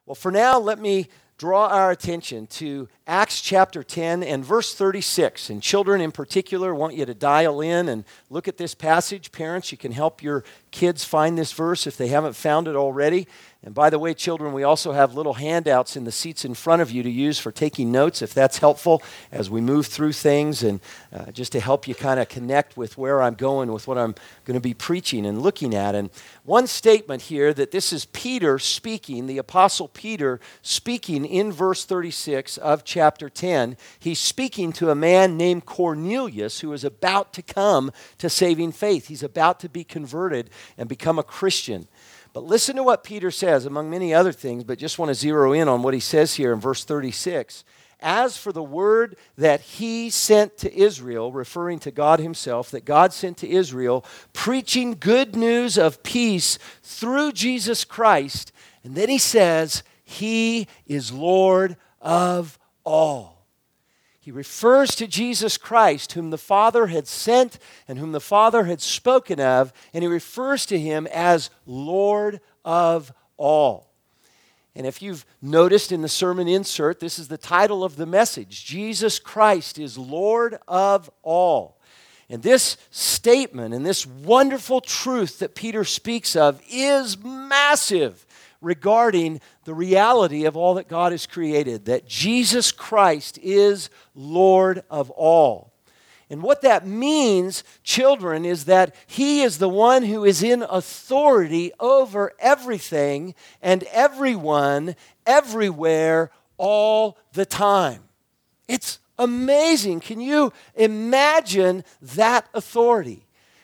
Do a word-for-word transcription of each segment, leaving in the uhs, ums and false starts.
Well, for now, let me draw our attention to Acts chapter ten and verse thirty-six. And children in particular, I want you to dial in and look at this passage. Parents, you can help your kids find this verse if they haven't found it already. And by the way, children, we also have little handouts in the seats in front of you to use for taking notes, if that's helpful, as we move through things and uh, just to help you kind of connect with where I'm going with what I'm going to be preaching and looking at. And one statement here that this is Peter speaking, the Apostle Peter speaking in verse thirty-six of chapter ten. He's speaking to a man named Cornelius who is about to come to saving faith. He's about to be converted and become a Christian. But listen to what Peter says, among many other things, but just want to zero in on what he says here in verse thirty-six. As for the word that he sent to Israel, referring to God himself, that God sent to Israel, preaching good news of peace through Jesus Christ. And then he says, he is Lord of all. He refers to Jesus Christ, whom the Father had sent and whom the Father had spoken of, and he refers to him as Lord of all. And if you've noticed in the sermon insert, this is the title of the message. Jesus Christ is Lord of all. And this statement and this wonderful truth that Peter speaks of is massive regarding the reality of all that God has created, that Jesus Christ is Lord of all. And what that means, children, is that he is the one who is in authority over everything and everyone, everywhere, all the time. It's amazing. Can you imagine that authority?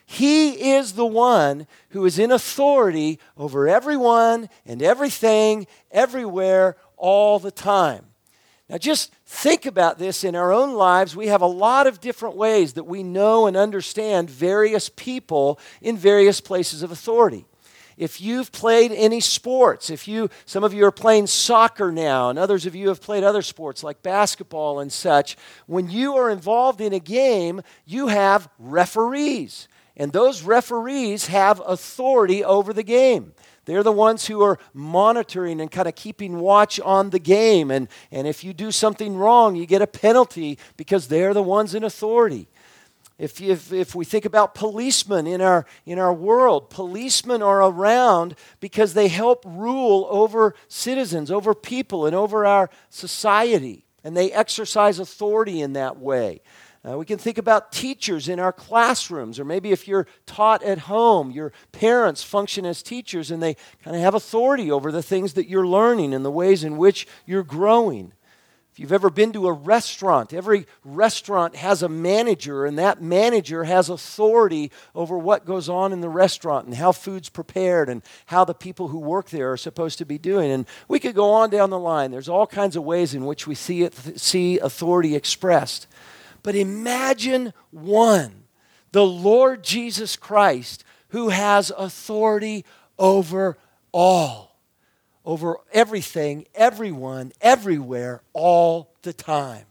He is the one who is in authority over everyone and everything, everywhere, all the time. Now just think about this in our own lives. We have a lot of different ways that we know and understand various people in various places of authority. If you've played any sports, if you, some of you are playing soccer now, and others of you have played other sports like basketball and such, when you are involved in a game, you have referees. And those referees have authority over the game. They're the ones who are monitoring and kind of keeping watch on the game. And, and if you do something wrong, you get a penalty because they're the ones in authority. If, if, if we think about policemen in our, in our world, policemen are around because they help rule over citizens, over people, and over our society. And they exercise authority in that way. Uh, we can think about teachers in our classrooms, or maybe if you're taught at home, your parents function as teachers and they kind of have authority over the things that you're learning and the ways in which you're growing. If you've ever been to a restaurant, every restaurant has a manager, and that manager has authority over what goes on in the restaurant and how food's prepared and how the people who work there are supposed to be doing. And we could go on down the line. There's all kinds of ways in which we see it, see authority expressed. But imagine one, the Lord Jesus Christ, who has authority over all, over everything, everyone, everywhere, all the time.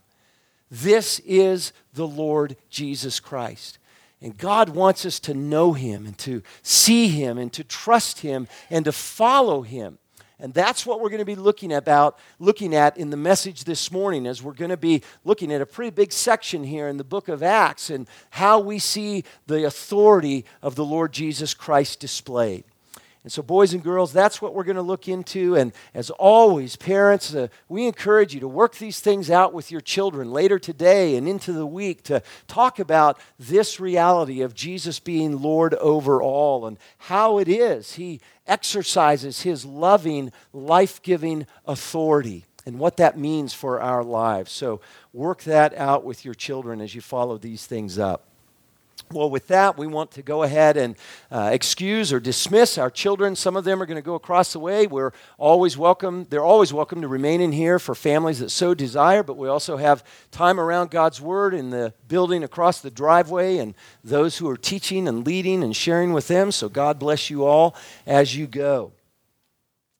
This is the Lord Jesus Christ. And God wants us to know him and to see him and to trust him and to follow him. And that's what we're going to be looking about, looking at in the message this morning, as we're going to be looking at a pretty big section here in the book of Acts and how we see the authority of the Lord Jesus Christ displayed. And so, boys and girls, that's what we're going to look into. And as always, parents, uh, we encourage you to work these things out with your children later today and into the week to talk about this reality of Jesus being Lord over all and how it is he exercises his loving, life-giving authority and what that means for our lives. So work that out with your children as you follow these things up. Well, with that, we want to go ahead and uh, excuse or dismiss our children. Some of them are going to go across the way. We're always welcome. They're always welcome to remain in here for families that so desire, but we also have time around God's Word in the building across the driveway and those who are teaching and leading and sharing with them. So God bless you all as you go.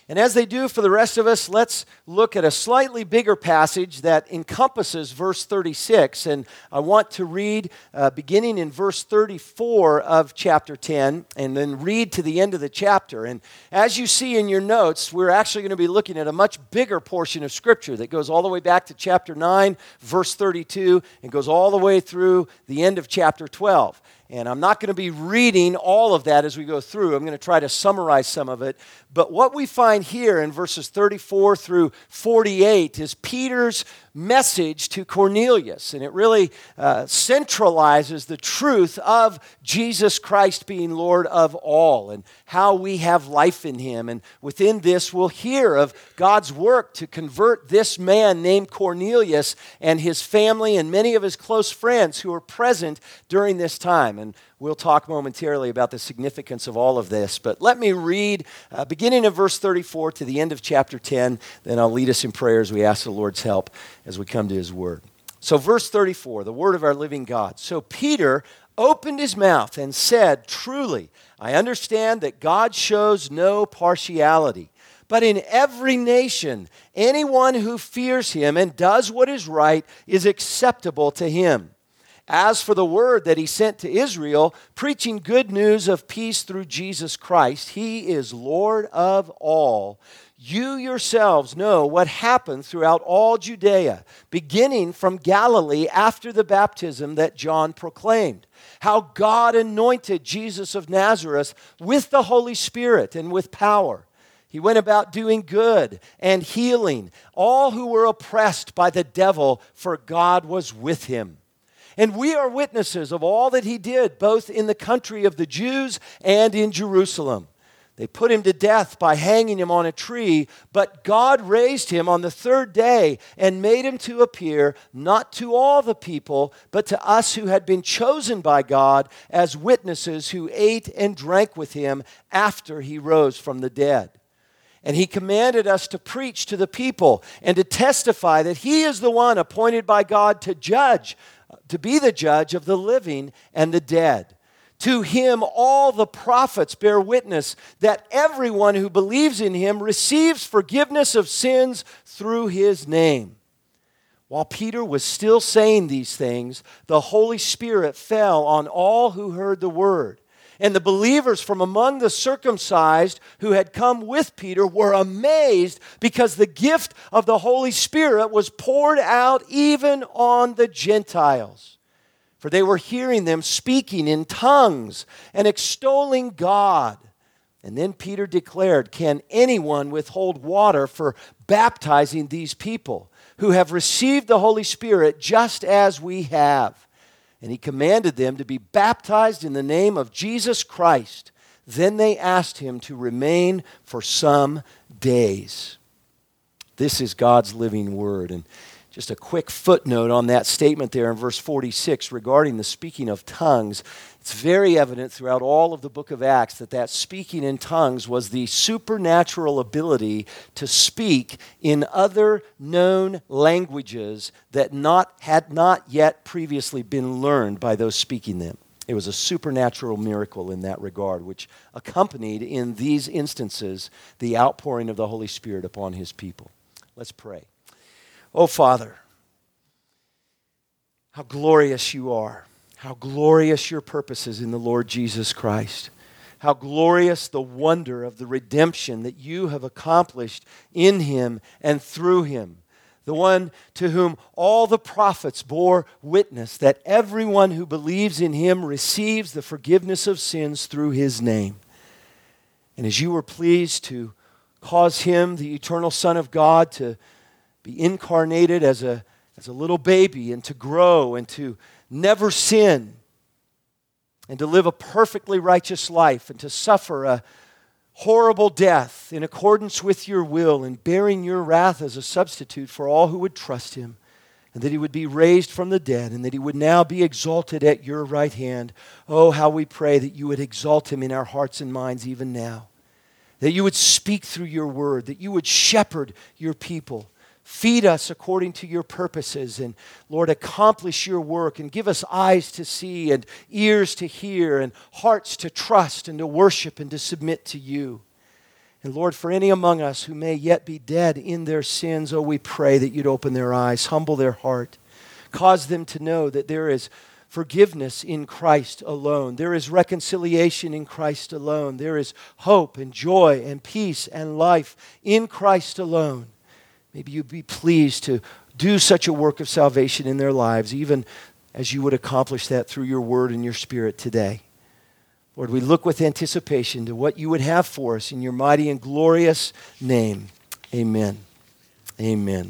And as they do for the rest of us, let's look at a slightly bigger passage that encompasses verse thirty-six. And I want to read uh, beginning in verse thirty-four of chapter ten and then read to the end of the chapter. And as you see in your notes, we're actually going to be looking at a much bigger portion of Scripture that goes all the way back to chapter nine, verse thirty-two, and goes all the way through the end of chapter twelve. And I'm not going to be reading all of that as we go through. I'm going to try to summarize some of it. But what we find here in verses thirty-four through forty-eight is Peter's message to Cornelius. And it really uh, centralizes the truth of Jesus Christ being Lord of all and how we have life in Him. And within this, we'll hear of God's work to convert this man named Cornelius and his family and many of his close friends who were present during this time. And we'll talk momentarily about the significance of all of this. But let me read, uh, beginning of verse thirty-four to the end of chapter ten. Then I'll lead us in prayer as we ask the Lord's help as we come to His Word. So verse thirty-four, the Word of our living God. So Peter opened his mouth and said, "Truly, I understand that God shows no partiality. But in every nation, anyone who fears Him and does what is right is acceptable to Him. As for the word that He sent to Israel, preaching good news of peace through Jesus Christ, He is Lord of all. You yourselves know what happened throughout all Judea, beginning from Galilee after the baptism that John proclaimed, how God anointed Jesus of Nazareth with the Holy Spirit and with power. He went about doing good and healing all who were oppressed by the devil, for God was with Him. And we are witnesses of all that He did, both in the country of the Jews and in Jerusalem. They put Him to death by hanging Him on a tree, but God raised Him on the third day and made Him to appear not to all the people, but to us who had been chosen by God as witnesses who ate and drank with Him after He rose from the dead. And He commanded us to preach to the people and to testify that He is the one appointed by God to judge, to be the judge of the living and the dead. To Him all the prophets bear witness that everyone who believes in Him receives forgiveness of sins through His name." While Peter was still saying these things, the Holy Spirit fell on all who heard the word. And the believers from among the circumcised who had come with Peter were amazed because the gift of the Holy Spirit was poured out even on the Gentiles. For they were hearing them speaking in tongues and extolling God. And then Peter declared, "Can anyone withhold water for baptizing these people who have received the Holy Spirit just as we have?" And he commanded them to be baptized in the name of Jesus Christ. Then they asked him to remain for some days. This is God's living word. And just a quick footnote on that statement there in verse forty-six regarding the speaking of tongues. It's very evident throughout all of the book of Acts that that speaking in tongues was the supernatural ability to speak in other known languages that not had not yet previously been learned by those speaking them. It was a supernatural miracle in that regard, which accompanied in these instances the outpouring of the Holy Spirit upon His people. Let's pray. Oh, Father, how glorious You are. How glorious Your purposes in the Lord Jesus Christ. How glorious the wonder of the redemption that You have accomplished in Him and through Him. The one to whom all the prophets bore witness that everyone who believes in Him receives the forgiveness of sins through His name. And as You were pleased to cause Him, the eternal Son of God, to be incarnated as a, as a little baby and to grow and to never sin, and to live a perfectly righteous life, and to suffer a horrible death in accordance with Your will, and bearing Your wrath as a substitute for all who would trust Him, and that He would be raised from the dead, and that He would now be exalted at Your right hand. Oh, how we pray that You would exalt Him in our hearts and minds even now, that You would speak through Your word, that You would shepherd Your people. Feed us according to Your purposes, and Lord, accomplish Your work and give us eyes to see and ears to hear and hearts to trust and to worship and to submit to You. And Lord, for any among us who may yet be dead in their sins, oh, we pray that you'd open their eyes, humble their heart, cause them to know that there is forgiveness in Christ alone. There is reconciliation in Christ alone. There is hope and joy and peace and life in Christ alone. Maybe you'd be pleased to do such a work of salvation in their lives, even as you would accomplish that through your word and your Spirit today. Lord, we look with anticipation to what you would have for us in your mighty and glorious name. Amen. Amen.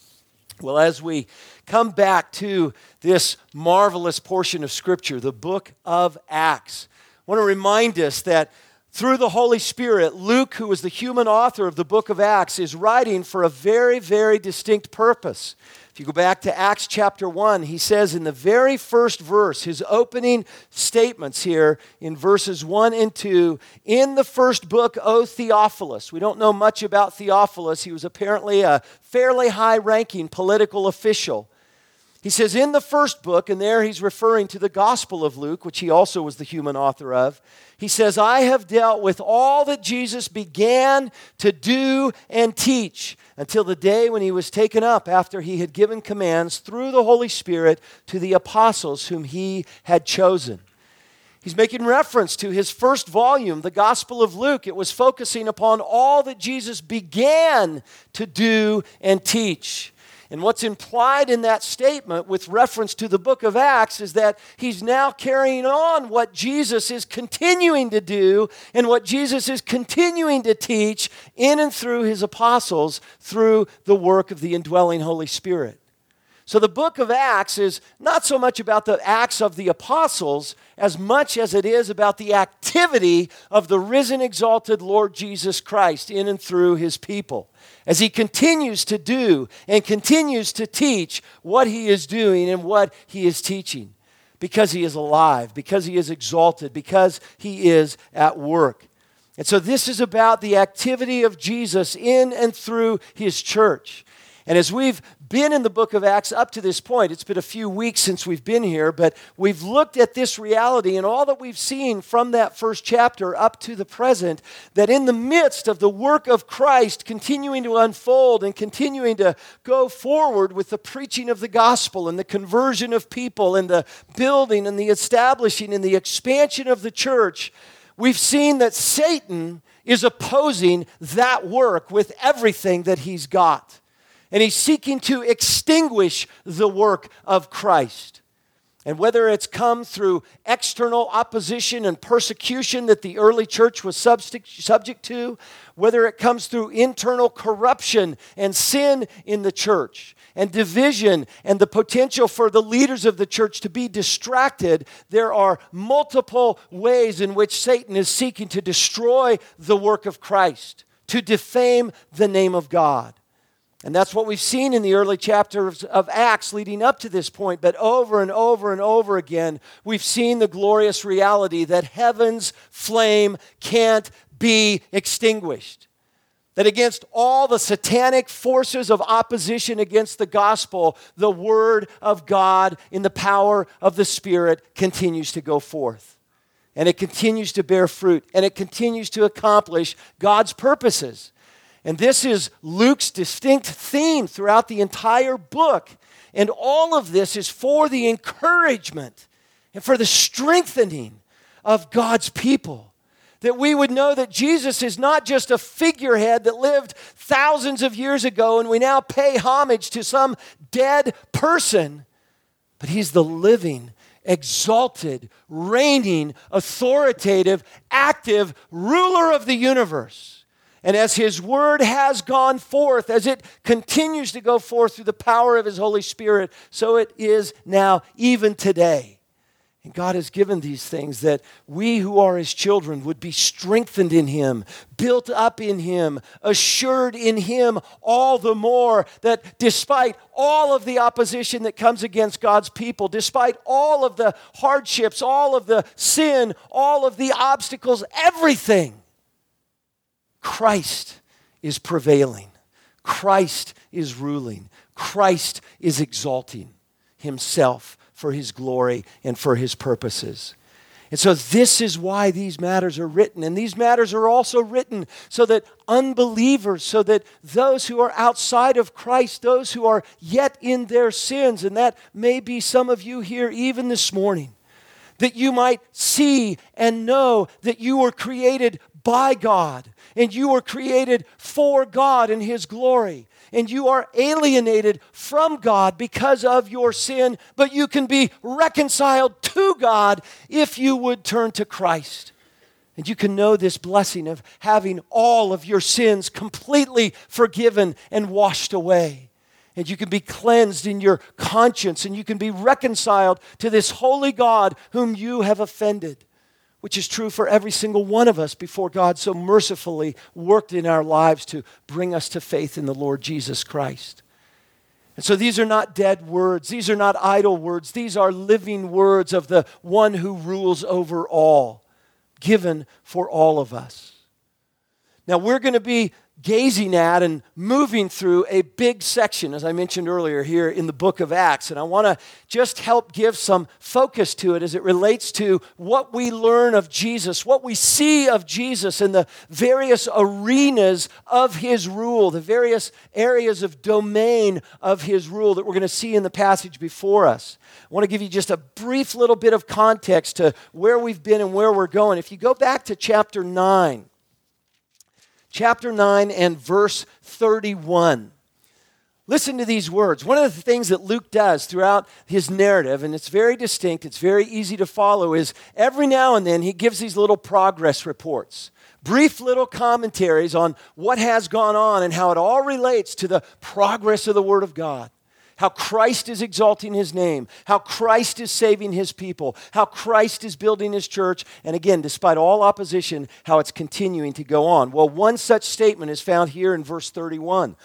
Well, as we come back to this marvelous portion of Scripture, the book of Acts, I want to remind us that through the Holy Spirit, Luke, who was the human author of the book of Acts, is writing for a very, very distinct purpose. If you go back to Acts chapter one, he says in the very first verse, his opening statements here in verses one and two, in the first book, O Theophilus. We don't know much about Theophilus. He was apparently a fairly high-ranking political official. He says in the first book, and there he's referring to the Gospel of Luke, which he also was the human author of. He says, I have dealt with all that Jesus began to do and teach until the day when he was taken up after he had given commands through the Holy Spirit to the apostles whom he had chosen. He's making reference to his first volume, the Gospel of Luke. It was focusing upon all that Jesus began to do and teach. And what's implied in that statement with reference to the book of Acts is that he's now carrying on what Jesus is continuing to do and what Jesus is continuing to teach in and through his apostles through the work of the indwelling Holy Spirit. So the book of Acts is not so much about the acts of the apostles as much as it is about the activity of the risen, exalted Lord Jesus Christ in and through his people, as he continues to do and continues to teach what he is doing and what he is teaching, because he is alive, because he is exalted, because he is at work. And so this is about the activity of Jesus in and through his church. And as we've been in the book of Acts up to this point, it's been a few weeks since we've been here, but we've looked at this reality and all that we've seen from that first chapter up to the present, that in the midst of the work of Christ continuing to unfold and continuing to go forward with the preaching of the gospel and the conversion of people and the building and the establishing and the expansion of the church, we've seen that Satan is opposing that work with everything that he's got. And he's seeking to extinguish the work of Christ. And whether it's come through external opposition and persecution that the early church was subject to, whether it comes through internal corruption and sin in the church, and division and the potential for the leaders of the church to be distracted, there are multiple ways in which Satan is seeking to destroy the work of Christ, to defame the name of God. And that's what we've seen in the early chapters of Acts leading up to this point. But over and over and over again, we've seen the glorious reality that heaven's flame can't be extinguished. That against all the satanic forces of opposition against the gospel, the word of God in the power of the Spirit continues to go forth. And it continues to bear fruit. And it continues to accomplish God's purposes. And this is Luke's distinct theme throughout the entire book. And all of this is for the encouragement and for the strengthening of God's people. That we would know that Jesus is not just a figurehead that lived thousands of years ago and we now pay homage to some dead person, but he's the living, exalted, reigning, authoritative, active ruler of the universe. And as his word has gone forth, as it continues to go forth through the power of his Holy Spirit, so it is now, even today. And God has given these things that we who are his children would be strengthened in him, built up in him, assured in him all the more that despite all of the opposition that comes against God's people, despite all of the hardships, all of the sin, all of the obstacles, everything, Christ is prevailing. Christ is ruling. Christ is exalting himself for his glory and for his purposes. And so this is why these matters are written. And these matters are also written so that unbelievers, so that those who are outside of Christ, those who are yet in their sins, and that may be some of you here even this morning, that you might see and know that you were created by God, and you were created for God and His glory. And you are alienated from God because of your sin, but you can be reconciled to God if you would turn to Christ. And you can know this blessing of having all of your sins completely forgiven and washed away. And you can be cleansed in your conscience, and you can be reconciled to this holy God whom you have offended, which is true for every single one of us before God so mercifully worked in our lives to bring us to faith in the Lord Jesus Christ. And so these are not dead words. These are not idle words. These are living words of the one who rules over all, given for all of us. Now we're going to be gazing at and moving through a big section, as I mentioned earlier, here in the book of Acts. And I want to just help give some focus to it as it relates to what we learn of Jesus, what we see of Jesus in the various arenas of His rule, the various areas of domain of His rule that we're going to see in the passage before us. I want to give you just a brief little bit of context to where we've been and where we're going. If you go back to chapter nine, Chapter nine and verse thirty-one. Listen to these words. One of the things that Luke does throughout his narrative, and it's very distinct, it's very easy to follow, is every now and then he gives these little progress reports. Brief little commentaries on what has gone on and how it all relates to the progress of the Word of God. How Christ is exalting His name, how Christ is saving His people, how Christ is building His church, and again, despite all opposition, how it's continuing to go on. Well, one such statement is found here in verse thirty-one,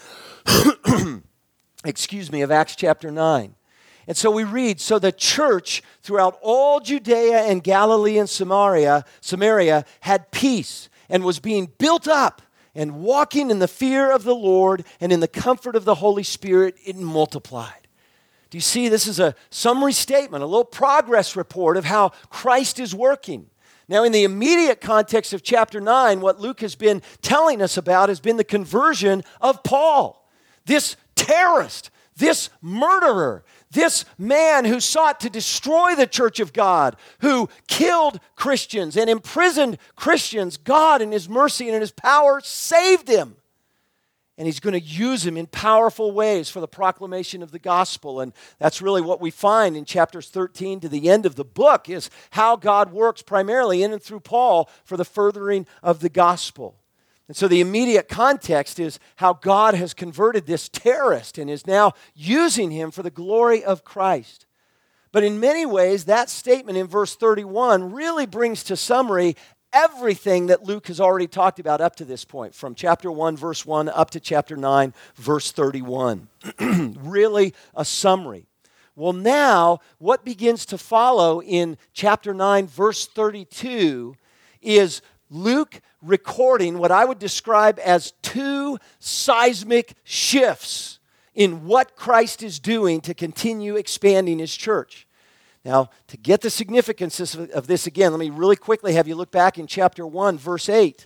excuse me, of Acts chapter nine. And so we read, so the church throughout all Judea and Galilee and Samaria, Samaria had peace and was being built up, and walking in the fear of the Lord and in the comfort of the Holy Spirit, it multiplied. Do you see? This is a summary statement, a little progress report of how Christ is working. Now, in the immediate context of chapter nine, what Luke has been telling us about has been the conversion of Paul, this terrorist, this murderer, this man who sought to destroy the church of God, who killed Christians and imprisoned Christians. God in His mercy and in His power saved him. And He's going to use him in powerful ways for the proclamation of the gospel. And that's really what we find in chapters thirteen to the end of the book, is how God works primarily in and through Paul for the furthering of the gospel. And so the immediate context is how God has converted this terrorist and is now using him for the glory of Christ. But in many ways, that statement in verse thirty-one really brings to summary everything that Luke has already talked about up to this point, from chapter one, verse one, up to chapter nine, verse thirty-one. Really a summary. Well, now, what begins to follow in chapter nine, verse thirty-two, is Luke recording what I would describe as two seismic shifts in what Christ is doing to continue expanding His church. Now, to get the significance of this again, let me really quickly have you look back in chapter one, verse eight.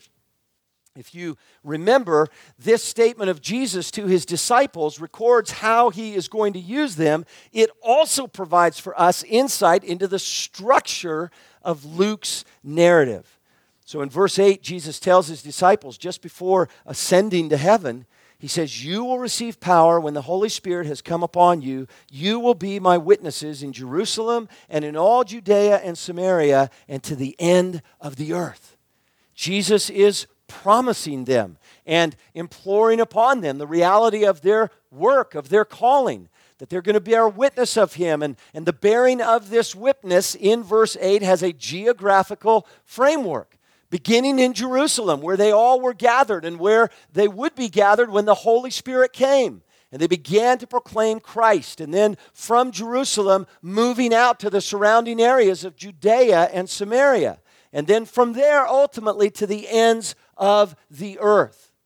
If you remember, this statement of Jesus to His disciples records how He is going to use them. It also provides for us insight into the structure of Luke's narrative. So in verse eight, Jesus tells His disciples just before ascending to heaven, He says, "You will receive power when the Holy Spirit has come upon you. You will be my witnesses in Jerusalem and in all Judea and Samaria and to the end of the earth." Jesus is promising them and imploring upon them the reality of their work, of their calling, that they're going to bear witness of Him. And, and the bearing of this witness in verse eight has a geographical framework, beginning in Jerusalem, where they all were gathered and where they would be gathered when the Holy Spirit came. And they began to proclaim Christ. And then from Jerusalem, moving out to the surrounding areas of Judea and Samaria. And then from there, ultimately, to the ends of the earth.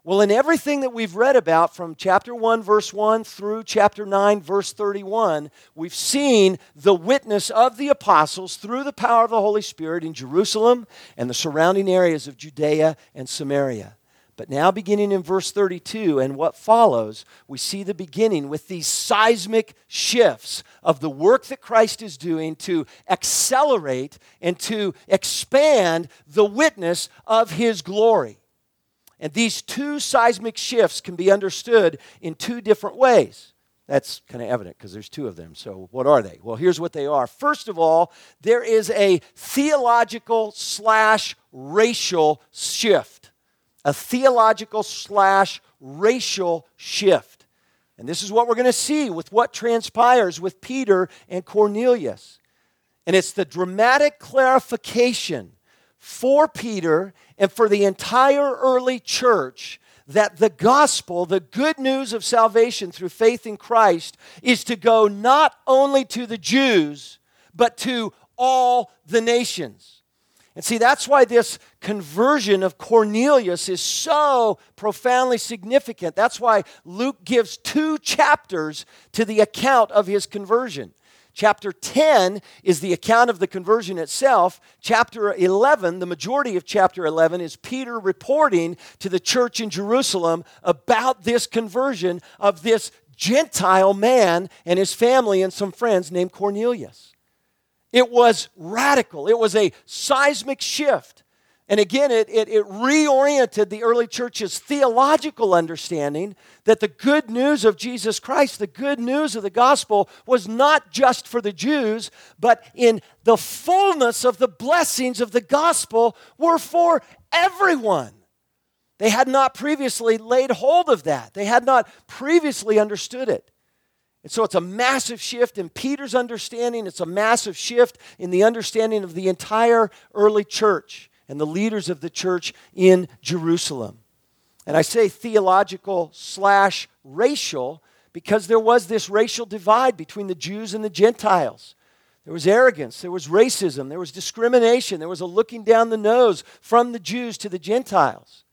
Well, in everything that we've read about from chapter one, verse one through chapter nine, verse thirty-one, we've seen the witness of the apostles through the power of the Holy Spirit in Jerusalem and the surrounding areas of Judea and Samaria. But now beginning in verse thirty-two and what follows, we see the beginning with these seismic shifts of the work that Christ is doing to accelerate and to expand the witness of His glory. And these two seismic shifts can be understood in two different ways. That's kind of evident because there's two of them. So what are they? Well, here's what they are. First of all, there is a theological slash racial shift. A theological slash racial shift. And this is what we're going to see with what transpires with Peter and Cornelius. And it's the dramatic clarification for Peter and for the entire early church that the gospel, the good news of salvation through faith in Christ, is to go not only to the Jews, but to all the nations. And see, that's why this conversion of Cornelius is so profoundly significant. That's why Luke gives two chapters to the account of his conversion. Chapter ten is the account of the conversion itself. Chapter eleven, the majority of chapter eleven, is Peter reporting to the church in Jerusalem about this conversion of this Gentile man and his family and some friends named Cornelius. It was radical. It was a seismic shift. And again, it, it, it reoriented the early church's theological understanding that the good news of Jesus Christ, the good news of the gospel, was not just for the Jews, but in the fullness of the blessings of the gospel were for everyone. They had not previously laid hold of that. They had not previously understood it. And so it's a massive shift in Peter's understanding. It's a massive shift in the understanding of the entire early church and the leaders of the church in Jerusalem. And I say theological slash racial because there was this racial divide between the Jews and the Gentiles. There was arrogance, there was racism, there was discrimination, there was a looking down the nose from the Jews to the Gentiles.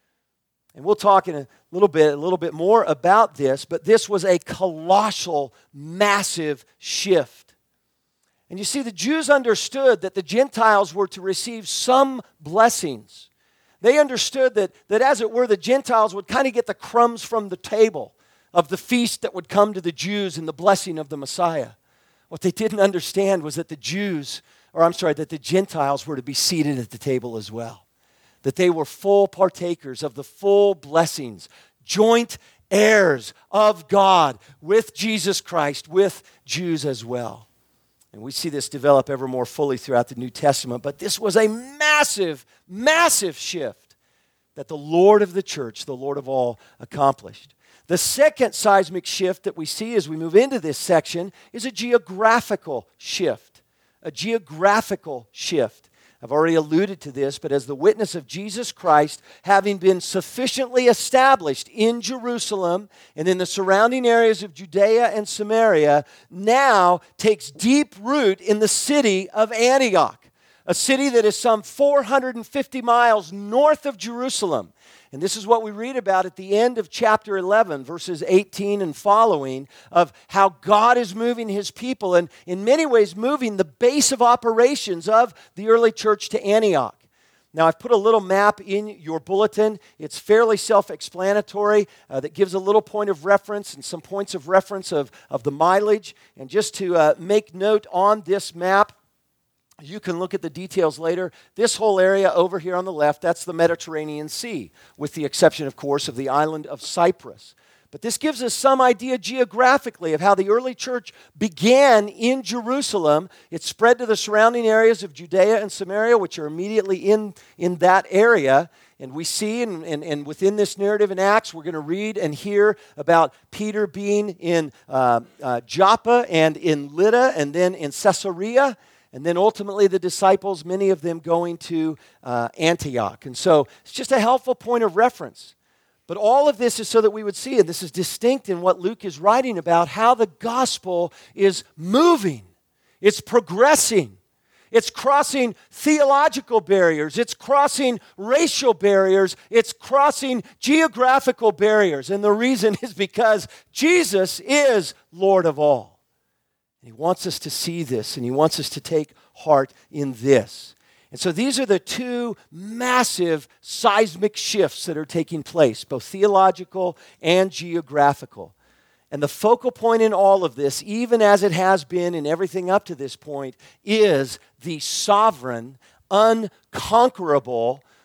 And we'll talk in a little bit, a little bit more about this, but this was a colossal, massive shift. And you see, the Jews understood that the Gentiles were to receive some blessings. They understood that, that as it were, the Gentiles would kind of get the crumbs from the table of the feast that would come to the Jews and the blessing of the Messiah. What they didn't understand was that the Jews, or I'm sorry, that the Gentiles were to be seated at the table as well. That they were full partakers of the full blessings, joint heirs of God with Jesus Christ, with Jews as well. And we see this develop ever more fully throughout the New Testament. But this was a massive, massive shift that the Lord of the church, the Lord of all, accomplished. The second seismic shift that we see as we move into this section is a geographical shift. A geographical shift. I've already alluded to this, but as the witness of Jesus Christ, having been sufficiently established in Jerusalem and in the surrounding areas of Judea and Samaria, now takes deep root in the city of Antioch, a city that is some four hundred fifty miles north of Jerusalem. And this is what we read about at the end of chapter eleven, verses eighteen and following, of how God is moving His people and in many ways moving the base of operations of the early church to Antioch. Now, I've put a little map in your bulletin. It's fairly self-explanatory uh, that gives a little point of reference and some points of reference of, of the mileage. And just to uh, make note on this map, you can look at the details later. This whole area over here on the left, that's the Mediterranean Sea, with the exception, of course, of the island of Cyprus. But this gives us some idea geographically of how the early church began in Jerusalem. It spread to the surrounding areas of Judea and Samaria, which are immediately in, in that area. And we see, and, and, and within this narrative in Acts, we're going to read and hear about Peter being in uh, uh, Joppa and in Lydda and then in Caesarea. And then ultimately the disciples, many of them going to uh, Antioch. And so it's just a helpful point of reference. But all of this is so that we would see, and this is distinct in what Luke is writing about, how the gospel is moving. It's progressing. It's crossing theological barriers. It's crossing racial barriers. It's crossing geographical barriers. And the reason is because Jesus is Lord of all. And he wants us to see this, and he wants us to take heart in this. And so these are the two massive seismic shifts that are taking place, both theological and geographical. And the focal point in all of this, even as it has been in everything up to this point, is the sovereign, unconquerable,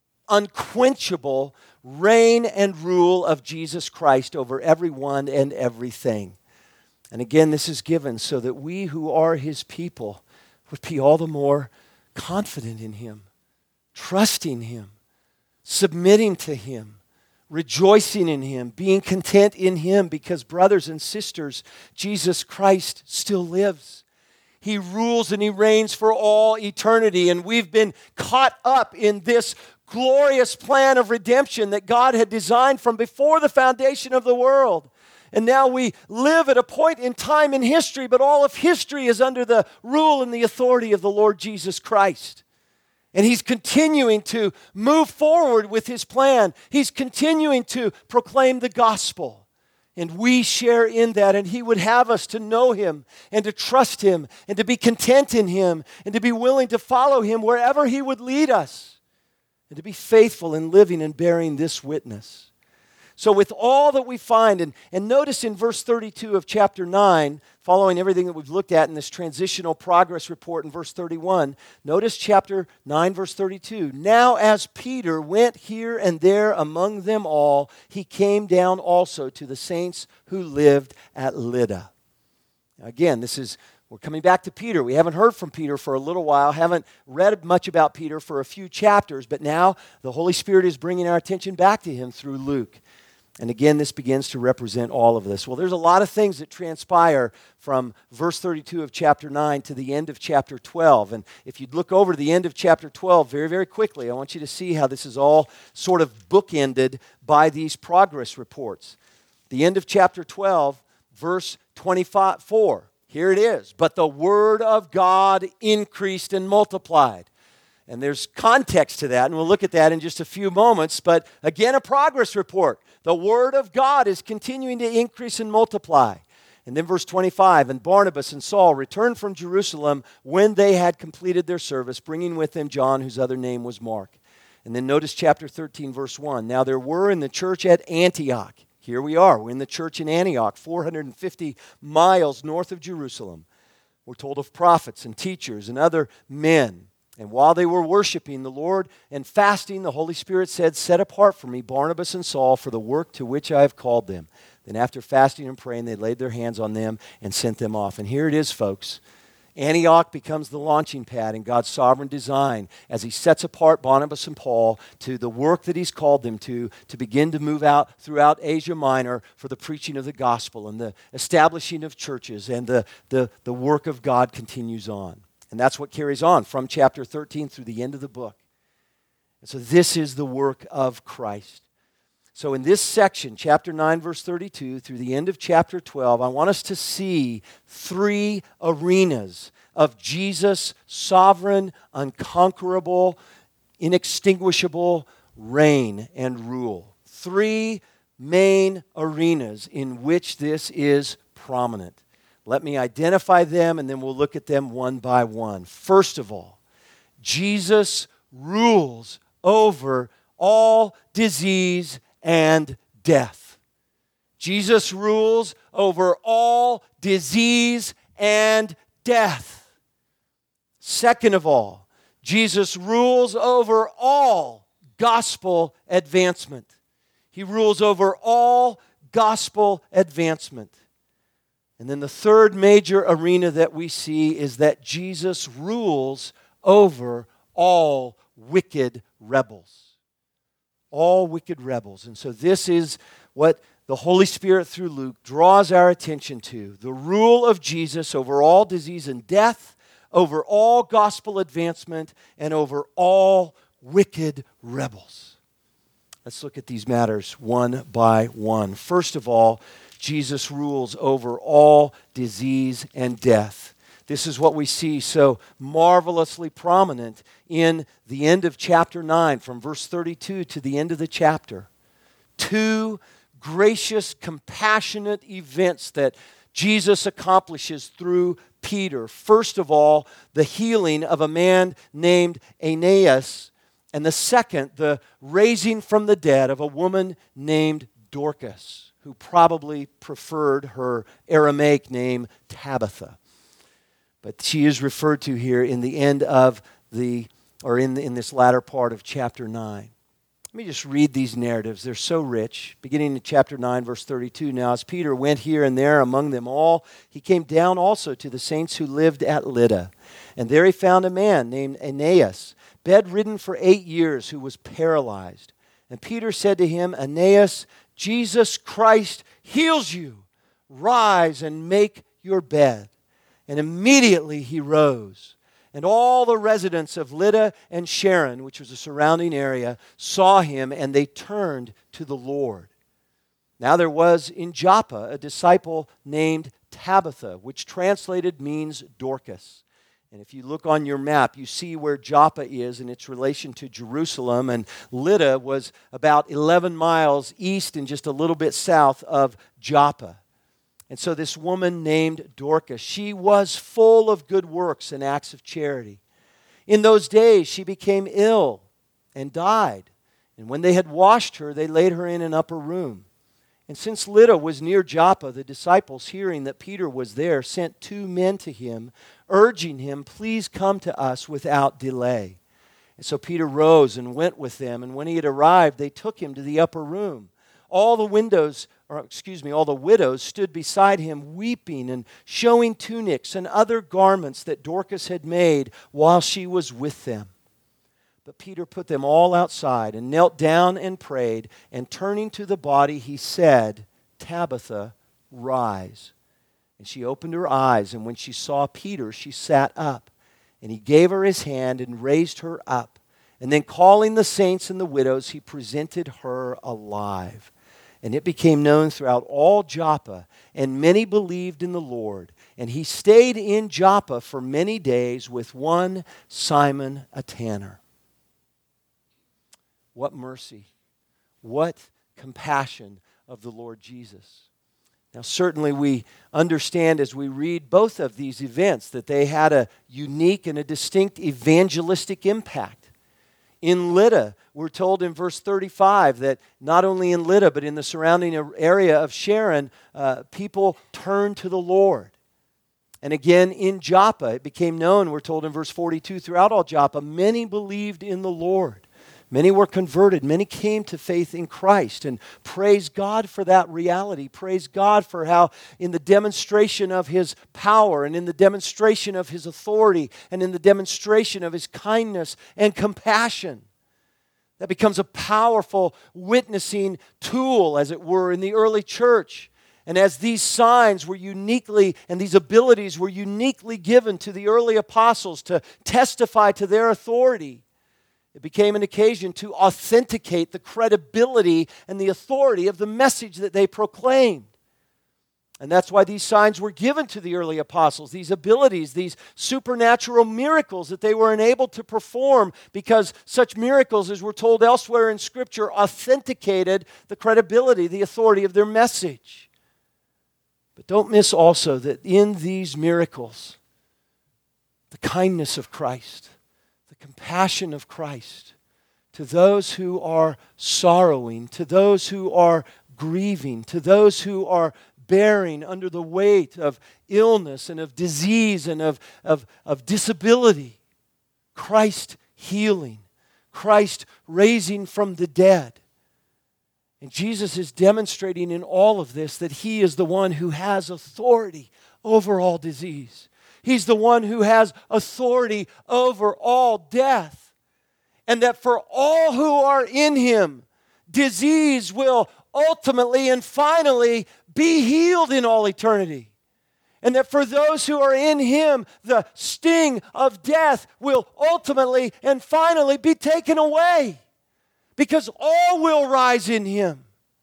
unquenchable reign and rule of Jesus Christ over everyone and everything. And again, this is given so that we who are his people would be all the more confident in him, trusting him, submitting to him, rejoicing in him, being content in him, because brothers and sisters, Jesus Christ still lives. He rules and he reigns for all eternity, and we've been caught up in this glorious plan of redemption that God had designed from before the foundation of the world. And now we live at a point in time in history, but all of history is under the rule and the authority of the Lord Jesus Christ. And he's continuing to move forward with his plan. He's continuing to proclaim the gospel. And we share in that. And he would have us to know him and to trust him and to be content in him and to be willing to follow him wherever he would lead us and to be faithful in living and bearing this witness. So with all that we find, and, and notice in verse thirty-two of chapter nine, following everything that we've looked at in this transitional progress report in verse thirty-one, notice chapter nine, verse thirty-two. Now as Peter went here and there among them all, he came down also to the saints who lived at Lydda. Now again, this is, we're coming back to Peter. We haven't heard from Peter for a little while, haven't read much about Peter for a few chapters, but now the Holy Spirit is bringing our attention back to him through Luke. And again, this begins to represent all of this. Well, there's a lot of things that transpire from verse thirty-two of chapter nine to the end of chapter twelve. And if you'd look over to the end of chapter twelve very, very quickly, I want you to see how this is all sort of bookended by these progress reports. The end of chapter twelve, verse twenty-four. Here it is. But the word of God increased and multiplied. And there's context to that, and we'll look at that in just a few moments. But again, a progress report. The word of God is continuing to increase and multiply. And then verse twenty-five, and Barnabas and Saul returned from Jerusalem when they had completed their service, bringing with them John, whose other name was Mark. And then notice chapter thirteen, verse one. Now there were in the church at Antioch, here we are, we're in the church in Antioch, four hundred fifty miles north of Jerusalem. We're told of prophets and teachers and other men. And while they were worshiping the Lord and fasting, the Holy Spirit said, set apart for me Barnabas and Saul for the work to which I have called them. Then after fasting and praying, they laid their hands on them and sent them off. And here it is, folks. Antioch becomes the launching pad in God's sovereign design as he sets apart Barnabas and Paul to the work that he's called them to, to begin to move out throughout Asia Minor for the preaching of the gospel and the establishing of churches, and the, the, the work of God continues on. And that's what carries on from chapter thirteen through the end of the book. And so this is the work of Christ. So in this section, chapter nine, verse thirty-two, through the end of chapter twelve, I want us to see three arenas of Jesus' sovereign, unconquerable, inextinguishable reign and rule. Three main arenas in which this is prominent. Let me identify them, and then we'll look at them one by one. First of all, Jesus rules over all disease and death. Jesus rules over all disease and death. Second of all, Jesus rules over all gospel advancement. He rules over all gospel advancement. And then the third major arena that we see is that Jesus rules over all wicked rebels. All wicked rebels. And so this is what the Holy Spirit through Luke draws our attention to. The rule of Jesus over all disease and death, over all gospel advancement, and over all wicked rebels. Let's look at these matters one by one. First of all, Jesus rules over all disease and death. This is what we see so marvelously prominent in the end of chapter nine, from verse thirty-two to the end of the chapter. Two gracious, compassionate events that Jesus accomplishes through Peter. First of all, the healing of a man named Aeneas, and the second, the raising from the dead of a woman named Dorcas, who probably preferred her Aramaic name Tabitha. But she is referred to here in the end of the, or in, the, in this latter part of chapter nine. Let me just read these narratives. They're so rich. Beginning in chapter nine, verse thirty-two. Now, as Peter went here and there among them all, he came down also to the saints who lived at Lydda. And there he found a man named Aeneas, bedridden for eight years, who was paralyzed. And Peter said to him, Aeneas, Jesus Christ heals you. Rise and make your bed. And immediately he rose. And all the residents of Lydda and Sharon, which was a surrounding area, saw him, and they turned to the Lord. Now there was in Joppa a disciple named Tabitha, which translated means Dorcas. And if you look on your map, you see where Joppa is in its relation to Jerusalem. And Lydda was about eleven miles east and just a little bit south of Joppa. And so this woman named Dorcas, she was full of good works and acts of charity. In those days she became ill and died. And when they had washed her, they laid her in an upper room. And since Lydda was near Joppa, the disciples, hearing that Peter was there, sent two men to him, urging him, please come to us without delay. And so Peter rose and went with them. And when he had arrived, they took him to the upper room. All the windows, or excuse me, all the widows stood beside him, weeping and showing tunics and other garments that Dorcas had made while she was with them. But Peter put them all outside and knelt down and prayed, and turning to the body, he said, Tabitha, rise. And she opened her eyes, and when she saw Peter, she sat up. And he gave her his hand and raised her up. And then calling the saints and the widows, he presented her alive. And it became known throughout all Joppa, and many believed in the Lord. And he stayed in Joppa for many days with one Simon, a tanner. What mercy, what compassion of the Lord Jesus. Now, certainly we understand as we read both of these events that they had a unique and a distinct evangelistic impact. In Lydda, we're told in verse thirty-five that not only in Lydda, but in the surrounding area of Sharon, uh, people turned to the Lord. And again, in Joppa, it became known, we're told in verse forty-two, throughout all Joppa, many believed in the Lord. Many were converted. Many came to faith in Christ. And praise God for that reality. Praise God for how in the demonstration of His power and in the demonstration of His authority and in the demonstration of His kindness and compassion, that becomes a powerful witnessing tool, as it were, in the early church. And as these signs were uniquely, and these abilities were uniquely given to the early apostles to testify to their authority, it became an occasion to authenticate the credibility and the authority of the message that they proclaimed. And that's why these signs were given to the early apostles, these abilities, these supernatural miracles that they were enabled to perform, because such miracles, as we're told elsewhere in Scripture, authenticated the credibility, the authority of their message. But don't miss also that in these miracles, the kindness of Christ, the compassion of Christ to those who are sorrowing, to those who are grieving, to those who are bearing under the weight of illness and of disease and of, of, of disability. Christ healing, Christ raising from the dead. And Jesus is demonstrating in all of this that He is the one who has authority over all disease. He's the one who has authority over all death. And that for all who are in Him, disease will ultimately and finally be healed in all eternity. And that for those who are in Him, the sting of death will ultimately and finally be taken away. Because all will rise in Him.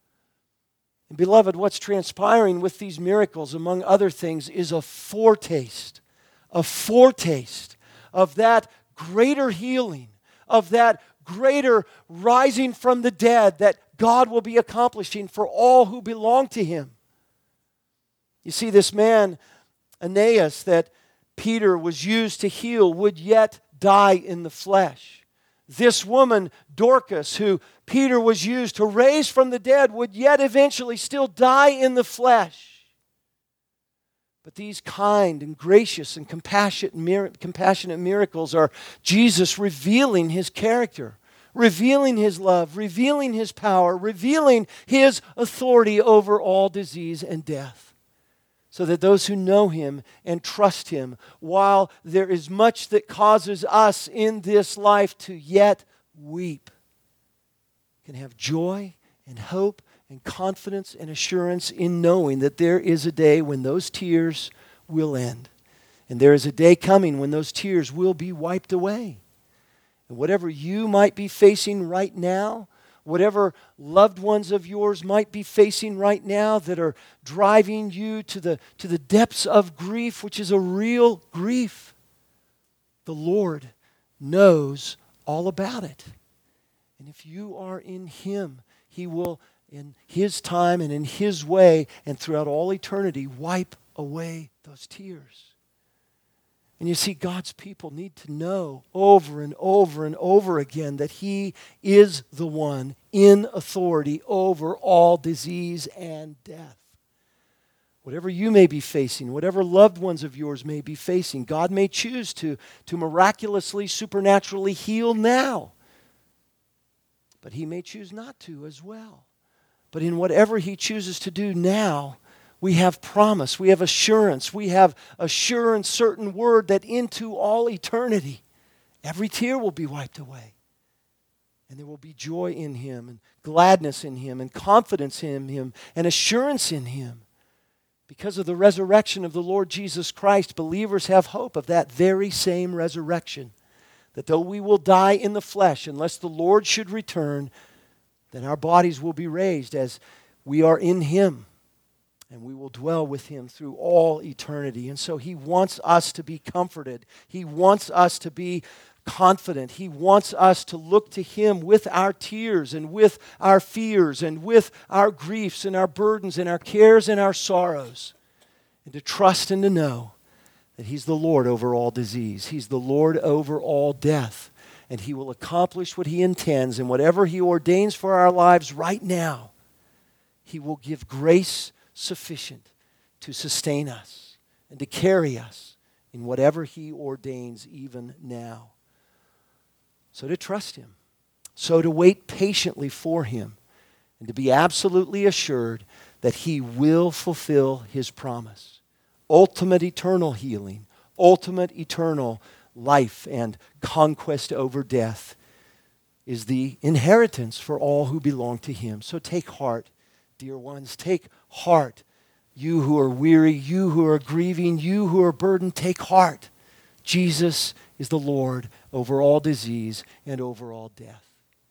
And beloved, what's transpiring with these miracles, among other things, is a foretaste a foretaste of that greater healing, of that greater rising from the dead that God will be accomplishing for all who belong to Him. You see, this man, Aeneas, that Peter was used to heal, would yet die in the flesh. This woman, Dorcas, who Peter was used to raise from the dead, would yet eventually still die in the flesh. But these kind and gracious and compassionate, compassionate miracles are Jesus revealing His character, revealing His love, revealing His power, revealing His authority over all disease and death. So that those who know Him and trust Him, while there is much that causes us in this life to yet weep, can have joy and hope and confidence and assurance in knowing that there is a day when those tears will end. And there is a day coming when those tears will be wiped away. And whatever you might be facing right now, whatever loved ones of yours might be facing right now that are driving you to the, to the depths of grief, which is a real grief, the Lord knows all about it. And if you are in Him, He will, in His time and in His way and throughout all eternity, wipe away those tears. And you see, God's people need to know over and over and over again that He is the one in authority over all disease and death. Whatever you may be facing, whatever loved ones of yours may be facing, God may choose to, to miraculously, supernaturally heal now. But He may choose not to as well. But in whatever He chooses to do now, we have promise, we have assurance, we have a sure and certain word that into all eternity, every tear will be wiped away. And there will be joy in Him, and gladness in Him, and confidence in Him, and assurance in Him. Because of the resurrection of the Lord Jesus Christ, believers have hope of that very same resurrection. That though we will die in the flesh, unless the Lord should return, then our bodies will be raised as we are in Him. And we will dwell with Him through all eternity. And so He wants us to be comforted. He wants us to be confident. He wants us to look to Him with our tears and with our fears and with our griefs and our burdens and our cares and our sorrows. And to trust and to know that He's the Lord over all disease. He's the Lord over all death. And He will accomplish what He intends. And whatever He ordains for our lives right now, He will give grace sufficient to sustain us and to carry us in whatever He ordains even now. So to trust Him, so to wait patiently for Him, and to be absolutely assured that He will fulfill His promise. Ultimate eternal healing, ultimate eternal life and conquest over death is the inheritance for all who belong to Him. So take heart, dear ones, take heart. You who are weary, you who are grieving, you who are burdened, take heart. Jesus is the Lord over all disease and over all death.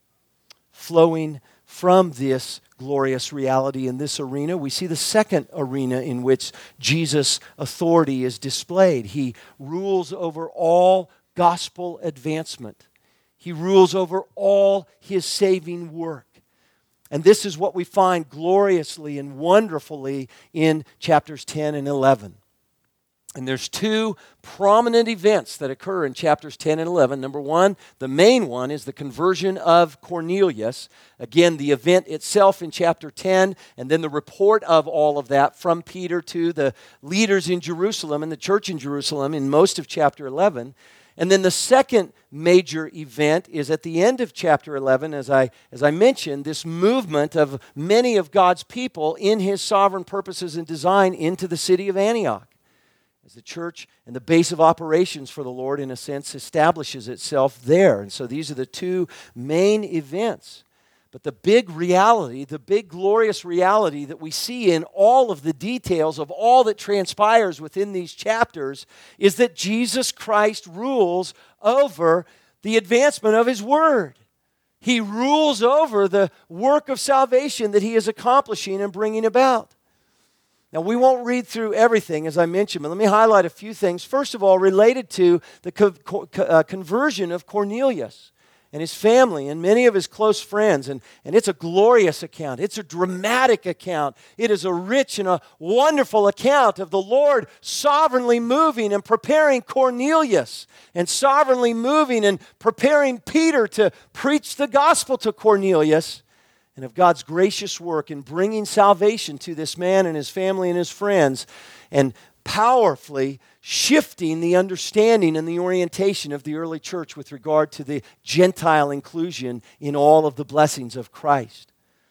Flowing from this glorious reality in this arena, we see the second arena in which Jesus' authority is displayed. He rules over all gospel advancement. He rules over all His saving work. And this is what we find gloriously and wonderfully in chapters ten and eleven. And there's two prominent events that occur in chapters ten and eleven. Number one, the main one is the conversion of Cornelius. Again, the event itself in chapter ten, and then the report of all of that from Peter to the leaders in Jerusalem and the church in Jerusalem in most of chapter eleven. And then the second major event is at the end of chapter eleven, as I, as I mentioned, this movement of many of God's people in His sovereign purposes and design into the city of Antioch. As the church and the base of operations for the Lord, in a sense, establishes itself there. And so these are the two main events. But the big reality, the big glorious reality that we see in all of the details of all that transpires within these chapters is that Jesus Christ rules over the advancement of His word. He rules over the work of salvation that He is accomplishing and bringing about. Now, we won't read through everything, as I mentioned, but let me highlight a few things. First of all, related to the co- co- uh, conversion of Cornelius and his family and many of his close friends. And, and it's a glorious account. It's a dramatic account. It is a rich and a wonderful account of the Lord sovereignly moving and preparing Cornelius and sovereignly moving and preparing Peter to preach the gospel to Cornelius, and of God's gracious work in bringing salvation to this man and his family and his friends, and powerfully shifting the understanding and the orientation of the early church with regard to the Gentile inclusion in all of the blessings of Christ.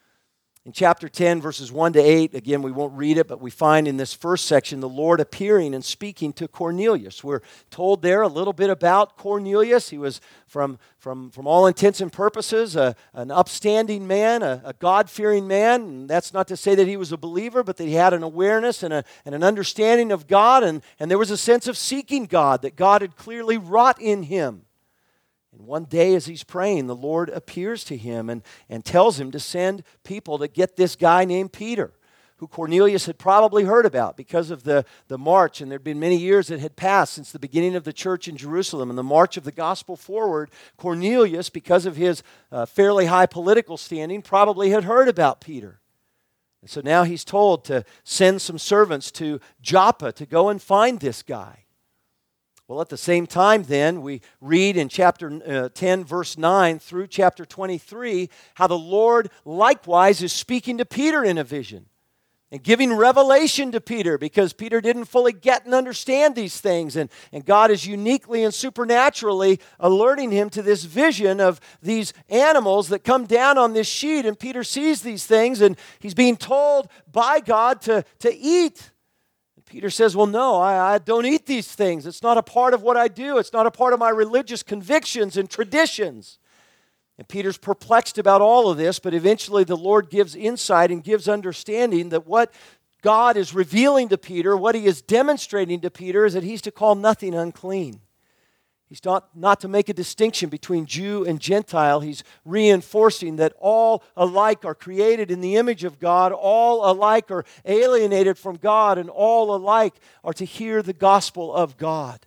In chapter ten, verses one to eight, again, we won't read it, but we find in this first section the Lord appearing and speaking to Cornelius. We're told there a little bit about Cornelius. He was, from, from, from all intents and purposes, a, an upstanding man, a, a God-fearing man. And that's not to say that he was a believer, but that he had an awareness and, a, and an understanding of God, and, and there was a sense of seeking God, that God had clearly wrought in him. And one day as he's praying, the Lord appears to him and, and tells him to send people to get this guy named Peter, who Cornelius had probably heard about because of the, the march. And there had been many years that had passed since the beginning of the church in Jerusalem and the march of the gospel forward. Cornelius, because of his uh, fairly high political standing, probably had heard about Peter. And so now he's told to send some servants to Joppa to go and find this guy. Well, at the same time then, we read in chapter uh, ten, verse nine through chapter twenty-three, how the Lord likewise is speaking to Peter in a vision and giving revelation to Peter, because Peter didn't fully get and understand these things. And, and God is uniquely and supernaturally alerting him to this vision of these animals that come down on this sheet. And Peter sees these things, and he's being told by God to, to eat. Peter says, well, no, I, I don't eat these things. It's not a part of what I do. It's not a part of my religious convictions and traditions. And Peter's perplexed about all of this, but eventually the Lord gives insight and gives understanding that what God is revealing to Peter, what he is demonstrating to Peter, is that he's to call nothing unclean. He's not, not to make a distinction between Jew and Gentile. He's reinforcing that all alike are created in the image of God, all alike are alienated from God, and all alike are to hear the gospel of God.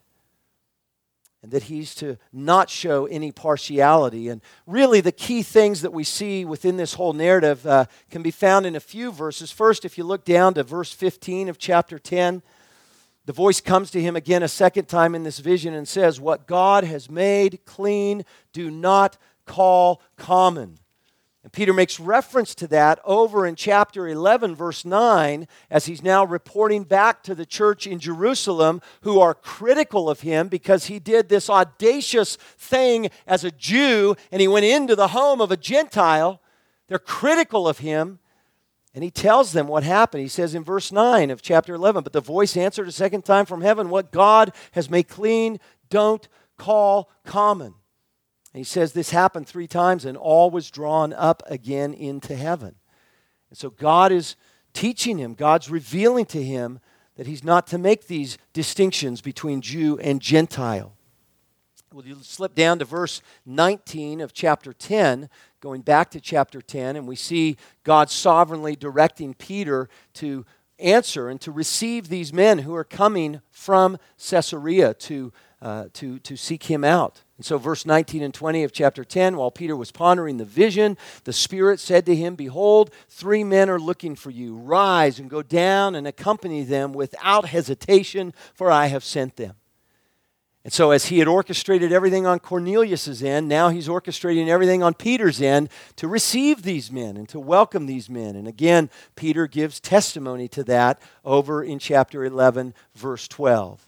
And that he's to not show any partiality. And really the key things that we see within this whole narrative uh, can be found in a few verses. First, if you look down to verse fifteen of chapter ten, the voice comes to him again a second time in this vision and says, what God has made clean, do not call common. And Peter makes reference to that over in chapter eleven, verse nine, as he's now reporting back to the church in Jerusalem, who are critical of him because he did this audacious thing as a Jew and he went into the home of a Gentile. They're critical of him. And he tells them what happened. He says in verse nine of chapter eleven, but the voice answered a second time from heaven, what God has made clean, don't call common. And he says this happened three times, and all was drawn up again into heaven. And so God is teaching him, God's revealing to him that he's not to make these distinctions between Jew and Gentile. Well, you slip down to verse nineteen of chapter ten, going back to chapter ten, and we see God sovereignly directing Peter to answer and to receive these men who are coming from Caesarea to, uh, to, to seek him out. And so verse nineteen and twenty of chapter ten, while Peter was pondering the vision, the Spirit said to him, behold, three men are looking for you. Rise and go down and accompany them without hesitation, for I have sent them. And so as he had orchestrated everything on Cornelius' end, now he's orchestrating everything on Peter's end to receive these men and to welcome these men. And again, Peter gives testimony to that over in chapter eleven, verse twelve.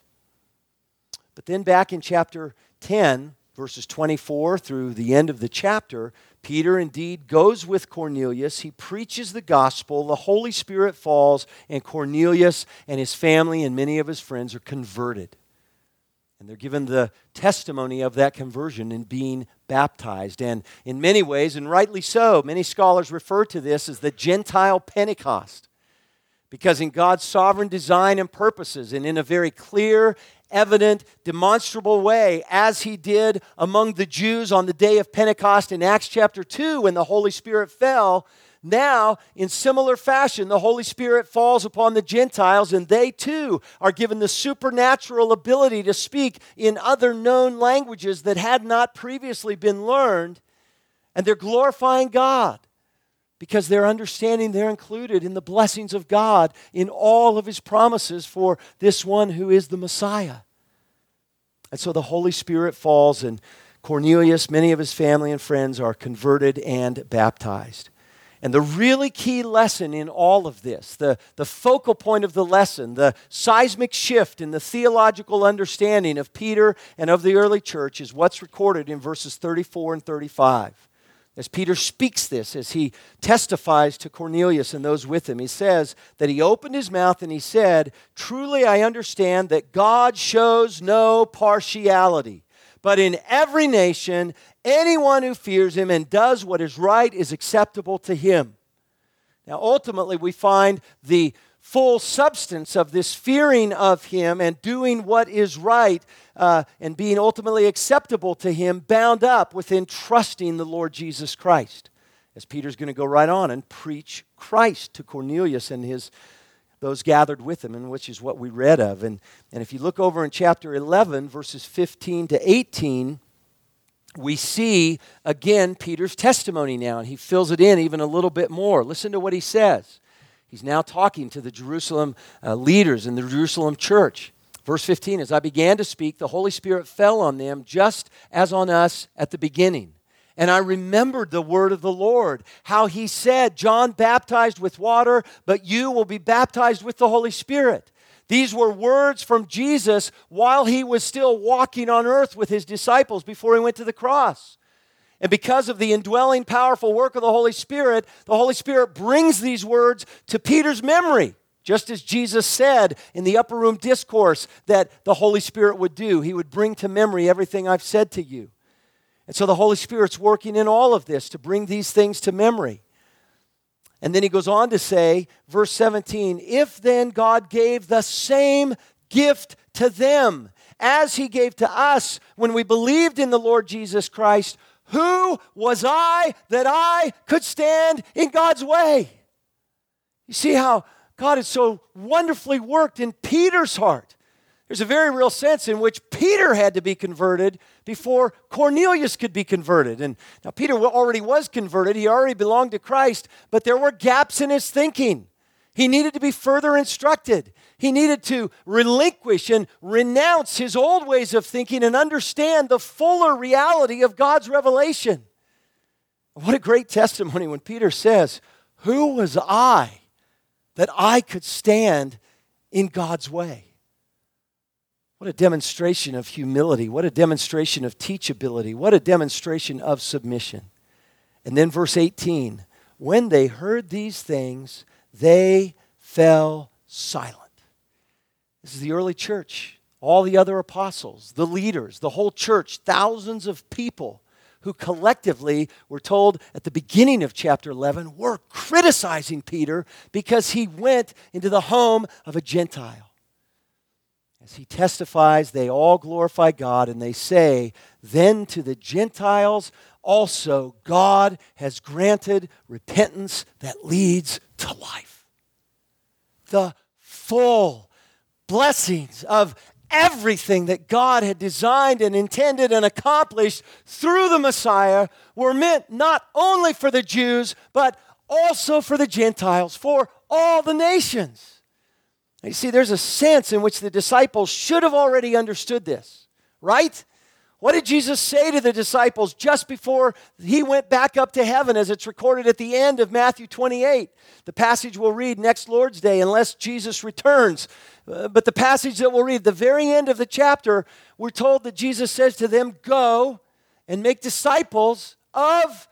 But then back in chapter ten, verses twenty-four through the end of the chapter, Peter indeed goes with Cornelius. He preaches the gospel. The Holy Spirit falls, and Cornelius and his family and many of his friends are converted. And they're given the testimony of that conversion in being baptized. And in many ways, and rightly so, many scholars refer to this as the Gentile Pentecost. Because in God's sovereign design and purposes, and in a very clear, evident, demonstrable way, as he did among the Jews on the day of Pentecost in Acts chapter two when the Holy Spirit fell, now, in similar fashion, the Holy Spirit falls upon the Gentiles, and they too are given the supernatural ability to speak in other known languages that had not previously been learned, and they're glorifying God because they're understanding they're included in the blessings of God in all of His promises for this one who is the Messiah. And so the Holy Spirit falls, and Cornelius, many of his family and friends are converted and baptized. And the really key lesson in all of this, the, the focal point of the lesson, the seismic shift in the theological understanding of Peter and of the early church is what's recorded in verses thirty-four and thirty-five. As Peter speaks this, as he testifies to Cornelius and those with him, he says that he opened his mouth and he said, "Truly I understand that God shows no partiality, but in every nation, anyone who fears Him and does what is right is acceptable to Him." Now, ultimately, we find the full substance of this fearing of Him and doing what is right uh, and being ultimately acceptable to Him bound up within trusting the Lord Jesus Christ. As Peter's going to go right on and preach Christ to Cornelius and his those gathered with him, and which is what we read of. And, and if you look over in chapter eleven, verses fifteen to eighteen, we see, again, Peter's testimony now, and he fills it in even a little bit more. Listen to what he says. He's now talking to the Jerusalem uh, leaders in the Jerusalem church. Verse fifteen, "As I began to speak, the Holy Spirit fell on them just as on us at the beginning. And I remembered the word of the Lord, how He said, 'John baptized with water, but you will be baptized with the Holy Spirit.' These were words from Jesus while He was still walking on earth with His disciples before He went to the cross. And because of the indwelling, powerful work of the Holy Spirit, the Holy Spirit brings these words to Peter's memory, just as Jesus said in the upper room discourse that the Holy Spirit would do. He would bring to memory everything I've said to you. And so the Holy Spirit's working in all of this to bring these things to memory. And then he goes on to say, verse seventeen, "If then God gave the same gift to them as He gave to us when we believed in the Lord Jesus Christ, who was I that I could stand in God's way?" You see how God had so wonderfully worked in Peter's heart. There's a very real sense in which Peter had to be converted before Cornelius could be converted. And now Peter already was converted. He already belonged to Christ, but there were gaps in his thinking. He needed to be further instructed. He needed to relinquish and renounce his old ways of thinking and understand the fuller reality of God's revelation. What a great testimony when Peter says, "Who was I that I could stand in God's way?" What a demonstration of humility. What a demonstration of teachability. What a demonstration of submission. And then verse eighteen, "When they heard these things, they fell silent." This is the early church. All the other apostles, the leaders, the whole church, thousands of people who collectively were told at the beginning of chapter eleven were criticizing Peter because he went into the home of a Gentile. As he testifies, they all glorify God, and they say, "Then to the Gentiles also God has granted repentance that leads to life." The full blessings of everything that God had designed and intended and accomplished through the Messiah were meant not only for the Jews, but also for the Gentiles, for all the nations. You see, there's a sense in which the disciples should have already understood this, right? What did Jesus say to the disciples just before He went back up to heaven, as it's recorded at the end of Matthew twenty-eight? The passage we'll read next Lord's Day, unless Jesus returns. Uh, but the passage that we'll read, the very end of the chapter, we're told that Jesus says to them, "Go and make disciples of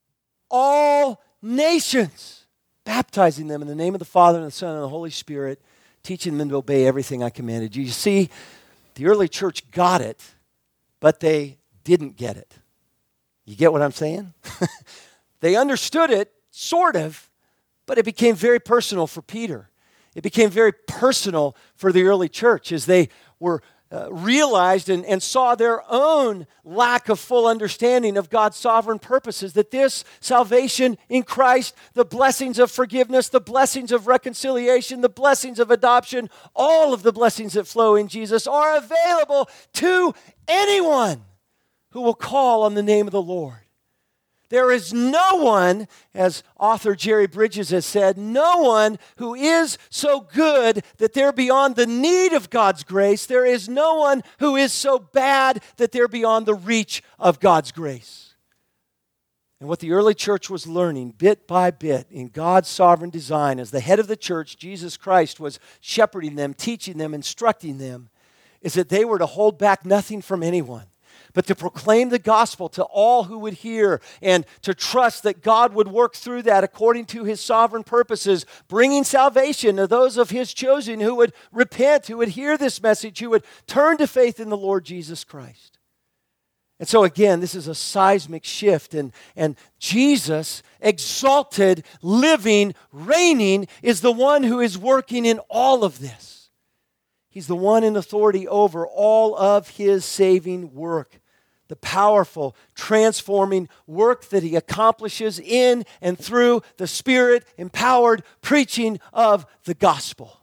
all nations, baptizing them in the name of the Father and the Son and the Holy Spirit, teaching them to obey everything I commanded you." You see, the early church got it, but they didn't get it. You get what I'm saying? They understood it, sort of, but it became very personal for Peter. It became very personal for the early church as they were uh, realized and, and saw their own lack of full understanding of God's sovereign purposes, that this salvation in Christ, the blessings of forgiveness, the blessings of reconciliation, the blessings of adoption, all of the blessings that flow in Jesus are available to anyone who will call on the name of the Lord. There is no one, as author Jerry Bridges has said, no one who is so good that they're beyond the need of God's grace. There is no one who is so bad that they're beyond the reach of God's grace. And what the early church was learning bit by bit in God's sovereign design, as the head of the church, Jesus Christ, was shepherding them, teaching them, instructing them, is that they were to hold back nothing from anyone, but to proclaim the gospel to all who would hear, and to trust that God would work through that according to His sovereign purposes, bringing salvation to those of His chosen who would repent, who would hear this message, who would turn to faith in the Lord Jesus Christ. And so again, this is a seismic shift, and, and Jesus, exalted, living, reigning, is the one who is working in all of this. He's the one in authority over all of His saving work, the powerful, transforming work that He accomplishes in and through the Spirit-empowered preaching of the gospel.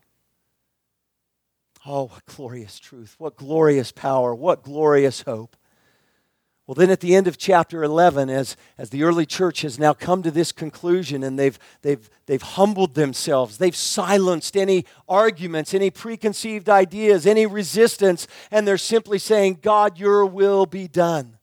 Oh, what glorious truth, what glorious power, what glorious hope. Well, then at the end of chapter eleven, as, as the early church has now come to this conclusion, and they've, they've, they've humbled themselves, they've silenced any arguments, any preconceived ideas, any resistance, and they're simply saying, God, your will be done.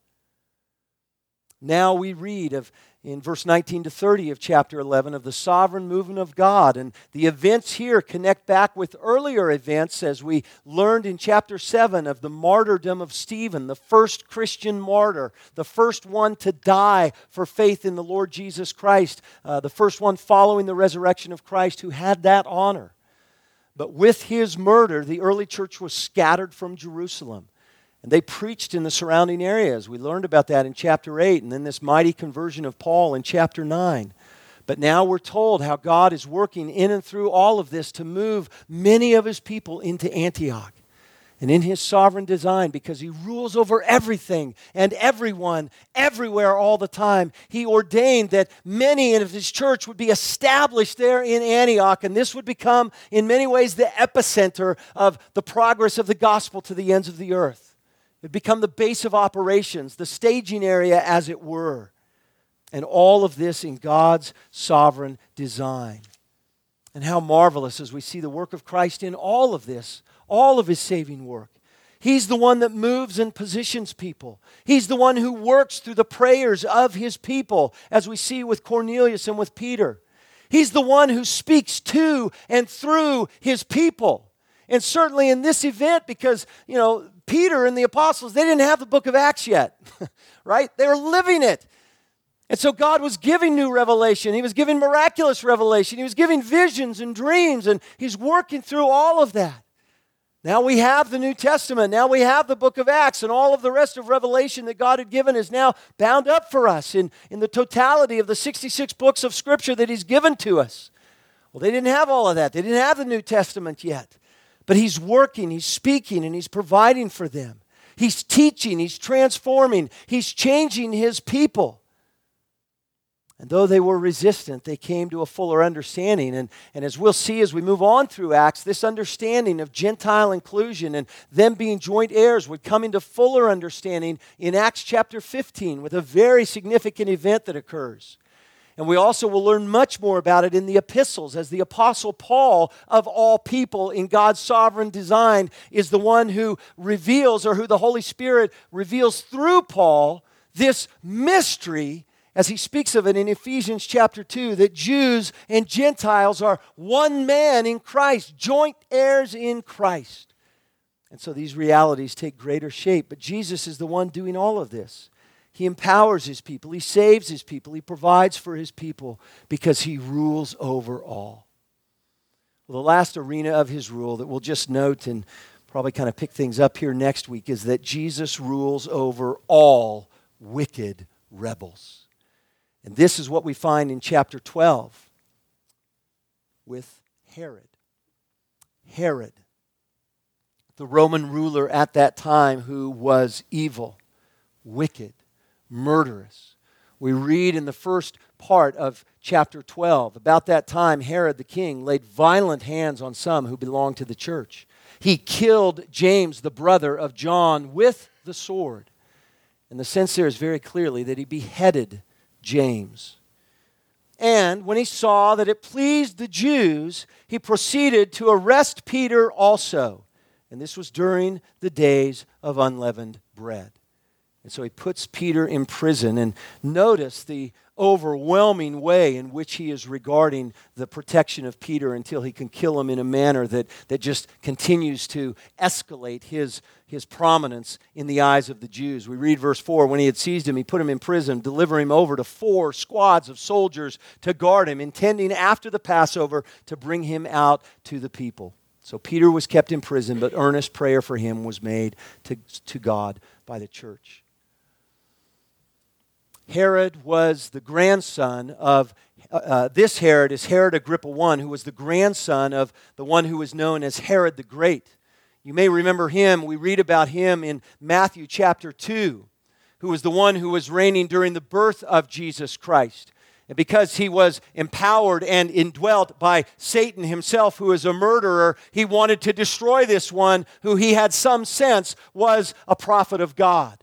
Now we read of, in verse nineteen to thirty of chapter eleven, of the sovereign movement of God. And the events here connect back with earlier events, as we learned in chapter seven of the martyrdom of Stephen, the first Christian martyr, the first one to die for faith in the Lord Jesus Christ, uh, the first one following the resurrection of Christ who had that honor. But with his murder, the early church was scattered from Jerusalem. And they preached in the surrounding areas. We learned about that in chapter eight, and then this mighty conversion of Paul in chapter nine. But now we're told how God is working in and through all of this to move many of His people into Antioch. And in His sovereign design, because He rules over everything and everyone, everywhere, all the time, He ordained that many of His church would be established there in Antioch, and this would become, in many ways, the epicenter of the progress of the gospel to the ends of the earth. It would become the base of operations, the staging area, as it were. And all of this in God's sovereign design. And how marvelous as we see the work of Christ in all of this, all of His saving work. He's the one that moves and positions people. He's the one who works through the prayers of His people, as we see with Cornelius and with Peter. He's the one who speaks to and through His people. And certainly in this event, because, you know, Peter and the apostles, they didn't have the book of Acts yet, right? They were living it. And so God was giving new revelation. He was giving miraculous revelation. He was giving visions and dreams, and He's working through all of that. Now we have the New Testament. Now we have the book of Acts, and all of the rest of Revelation that God had given is now bound up for us in, in the totality of the sixty-six books of Scripture that He's given to us. Well, they didn't have all of that. They didn't have the New Testament yet. But He's working, He's speaking, and He's providing for them. He's teaching, He's transforming, He's changing His people. And though they were resistant, they came to a fuller understanding. And, and as we'll see as we move on through Acts, this understanding of Gentile inclusion and them being joint heirs would come into fuller understanding in Acts chapter fifteen with a very significant event that occurs. And we also will learn much more about it in the epistles, as the Apostle Paul, of all people in God's sovereign design, is the one who reveals, or who the Holy Spirit reveals through Paul, this mystery, as he speaks of it in Ephesians chapter two, that Jews and Gentiles are one man in Christ, joint heirs in Christ. And so these realities take greater shape. But Jesus is the one doing all of this. He empowers His people. He saves His people. He provides for His people because He rules over all. Well, the last arena of His rule that we'll just note and probably kind of pick things up here next week is that Jesus rules over all wicked rebels. And this is what we find in chapter twelve with Herod. Herod. the Roman ruler at that time who was evil, wicked, murderous. We read in the first part of chapter twelve, about that time Herod the king laid violent hands on some who belonged to the church. He killed James, the brother of John, with the sword. And the sense there is very clearly that he beheaded James. And when he saw that it pleased the Jews, he proceeded to arrest Peter also. And this was during the days of unleavened bread. And so he puts Peter in prison. And notice the overwhelming way in which he is regarding the protection of Peter until he can kill him in a manner that, that just continues to escalate his, his prominence in the eyes of the Jews. We read verse four, when he had seized him, he put him in prison, delivering him over to four squads of soldiers to guard him, intending after the Passover to bring him out to the people. So Peter was kept in prison, but earnest prayer for him was made to, to God by the church. Herod was the grandson of, uh, this Herod is Herod Agrippa the First, who was the grandson of the one who was known as Herod the Great. You may remember him. We read about him in Matthew chapter two, who was the one who was reigning during the birth of Jesus Christ. And because he was empowered and indwelt by Satan himself, who is a murderer, he wanted to destroy this one who he had some sense was a prophet of God.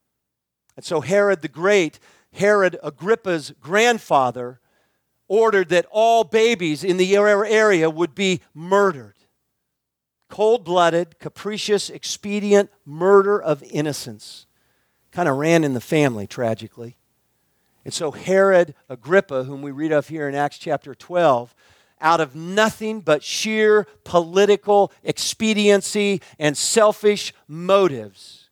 And so Herod the Great, Herod Agrippa's grandfather, ordered that all babies in the area would be murdered. Cold-blooded, capricious, expedient murder of innocents. Kind of ran in the family, tragically. And so Herod Agrippa, whom we read of here in Acts chapter twelve, out of nothing but sheer political expediency and selfish motives,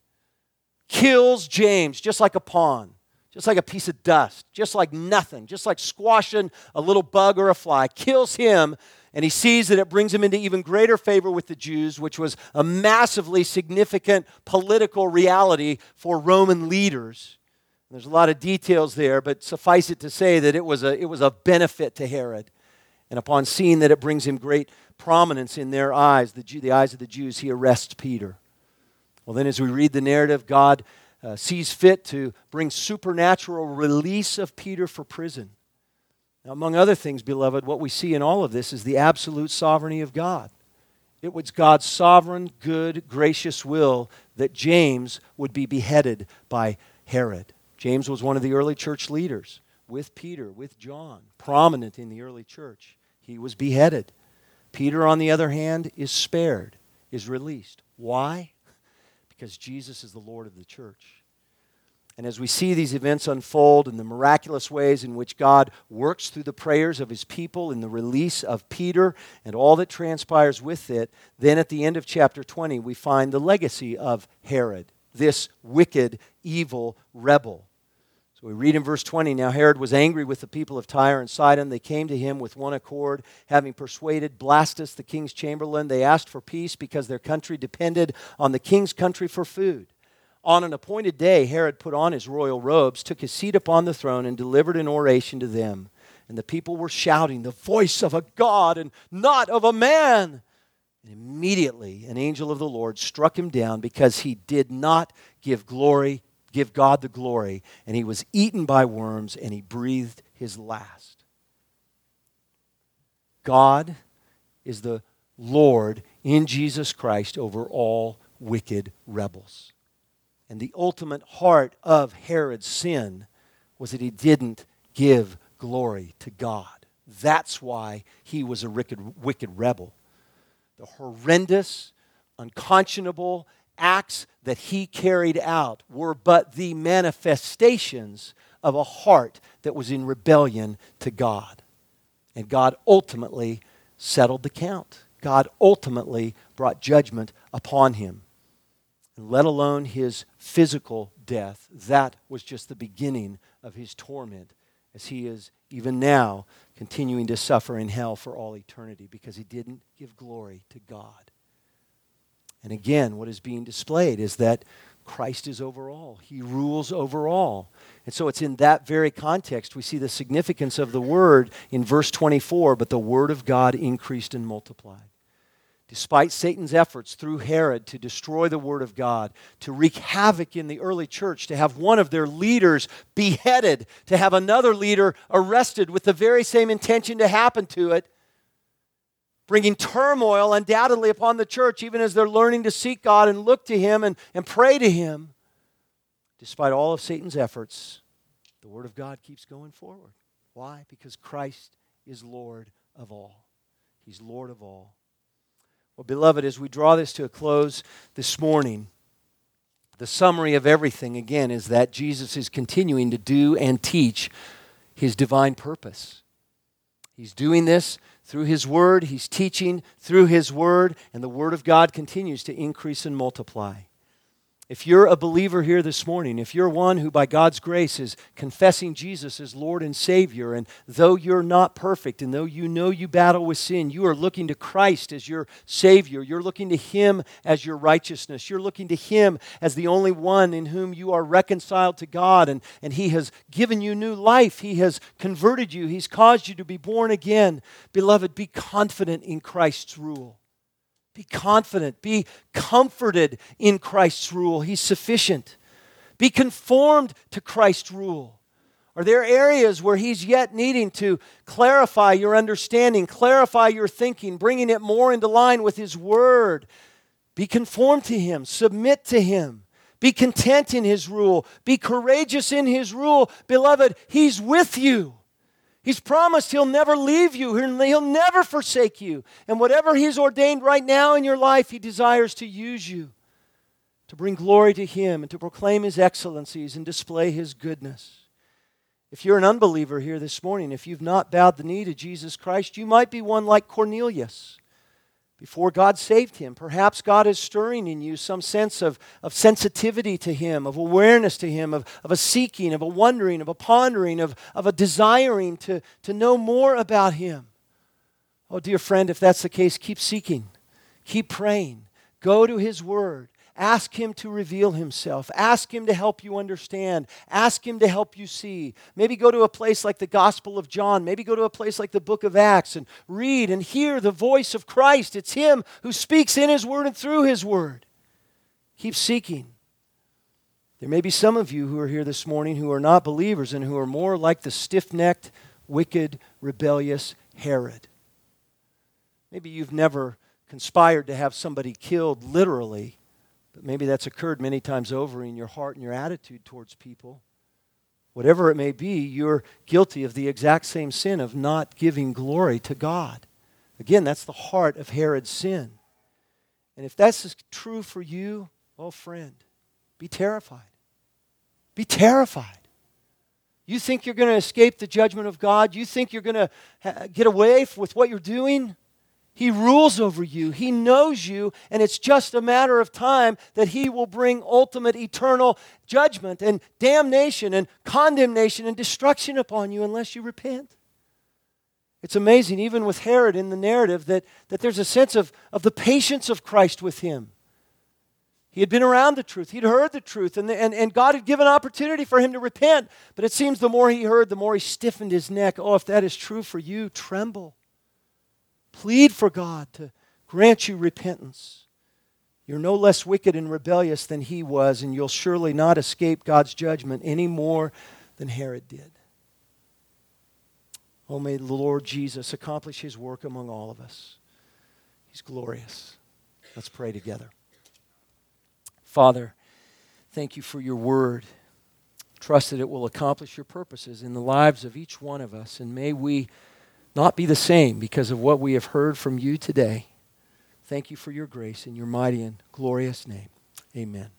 kills James just like a pawn, just like a piece of dust, just like nothing, just like squashing a little bug or a fly, kills him, and he sees that it brings him into even greater favor with the Jews, which was a massively significant political reality for Roman leaders. There's a lot of details there, but suffice it to say that it was a, it was a benefit to Herod. And upon seeing that it brings him great prominence in their eyes, the, Jew, the eyes of the Jews, he arrests Peter. Well, then as we read the narrative, God uh, sees fit to bring supernatural release of Peter for prison. Now, among other things, beloved, what we see in all of this is the absolute sovereignty of God. It was God's sovereign, good, gracious will that James would be beheaded by Herod. James was one of the early church leaders with Peter, with John, prominent in the early church. He was beheaded. Peter, on the other hand, is spared, is released. Why? Because Jesus is the Lord of the church. And as we see these events unfold in the miraculous ways in which God works through the prayers of his people in the release of Peter and all that transpires with it, then at the end of chapter twenty, we find the legacy of Herod, this wicked, evil rebel. So we read in verse twenty, now Herod was angry with the people of Tyre and Sidon. They came to him with one accord, having persuaded Blastus, the king's chamberlain. They asked for peace because their country depended on the king's country for food. On an appointed day, Herod put on his royal robes, took his seat upon the throne, and delivered an oration to them. And the people were shouting, the voice of a God and not of a man. And immediately an angel of the Lord struck him down because he did not give glory give God the glory, and he was eaten by worms, and he breathed his last. God is the Lord in Jesus Christ over all wicked rebels. And the ultimate heart of Herod's sin was that he didn't give glory to God. That's why he was a wicked, wicked rebel. The horrendous, unconscionable acts that he carried out were but the manifestations of a heart that was in rebellion to God. And God ultimately settled the count. God ultimately brought judgment upon him. And let alone his physical death, that was just the beginning of his torment, as he is even now continuing to suffer in hell for all eternity because he didn't give glory to God. And again, what is being displayed is that Christ is over all. He rules over all. And so it's in that very context we see the significance of the word in verse twenty-four, but the word of God increased and multiplied. Despite Satan's efforts through Herod to destroy the Word of God, to wreak havoc in the early church, to have one of their leaders beheaded, to have another leader arrested with the very same intention to happen to it, bringing turmoil undoubtedly upon the church, even as they're learning to seek God and look to Him and, and pray to Him. Despite all of Satan's efforts, the Word of God keeps going forward. Why? Because Christ is Lord of all. He's Lord of all. Well, beloved, as we draw this to a close this morning, the summary of everything, again, is that Jesus is continuing to do and teach His divine purpose. He's doing this through His Word. He's teaching through His Word, and the Word of God continues to increase and multiply. If you're a believer here this morning, if you're one who by God's grace is confessing Jesus as Lord and Savior, and though you're not perfect, and though you know you battle with sin, you are looking to Christ as your Savior. You're looking to Him as your righteousness. You're looking to Him as the only one in whom you are reconciled to God, and, and He has given you new life. He has converted you. He's caused you to be born again. Beloved, be confident in Christ's rule. Be confident. Be comforted in Christ's rule. He's sufficient. Be conformed to Christ's rule. Are there areas where He's yet needing to clarify your understanding, clarify your thinking, bringing it more into line with His Word? Be conformed to Him. Submit to Him. Be content in His rule. Be courageous in His rule. Beloved, He's with you. He's promised He'll never leave you. He'll never forsake you. And whatever He's ordained right now in your life, He desires to use you to bring glory to Him and to proclaim His excellencies and display His goodness. If you're an unbeliever here this morning, if you've not bowed the knee to Jesus Christ, you might be one like Cornelius. Before God saved him, perhaps God is stirring in you some sense of, of sensitivity to Him, of awareness to Him, of, of a seeking, of a wondering, of a pondering, of, of a desiring to, to know more about Him. Oh, dear friend, if that's the case, keep seeking. Keep praying. Go to His Word. Ask Him to reveal Himself. Ask Him to help you understand. Ask Him to help you see. Maybe go to a place like the Gospel of John. Maybe go to a place like the book of Acts and read and hear the voice of Christ. It's Him who speaks in His Word and through His Word. Keep seeking. There may be some of you who are here this morning who are not believers and who are more like the stiff-necked, wicked, rebellious Herod. Maybe you've never conspired to have somebody killed literally, but maybe that's occurred many times over in your heart and your attitude towards people. Whatever it may be, you're guilty of the exact same sin of not giving glory to God. Again, that's the heart of Herod's sin. And if that's true for you, oh friend, be terrified. Be terrified. You think you're going to escape the judgment of God? You think you're going to ha- get away with what you're doing? He rules over you. He knows you, and it's just a matter of time that He will bring ultimate eternal judgment and damnation and condemnation and destruction upon you unless you repent. It's amazing, even with Herod in the narrative, that, that there's a sense of, of the patience of Christ with him. He had been around the truth. He'd heard the truth, and, the, and, and God had given opportunity for him to repent. But it seems the more he heard, the more he stiffened his neck. Oh, if that is true for you, tremble. Plead for God to grant you repentance. You're no less wicked and rebellious than he was, and you'll surely not escape God's judgment any more than Herod did. Oh, may the Lord Jesus accomplish His work among all of us. He's glorious. Let's pray together. Father, thank You for Your word. Trust that it will accomplish Your purposes in the lives of each one of us, and may we not be the same because of what we have heard from You today. Thank You for Your grace in Your mighty and glorious name. Amen.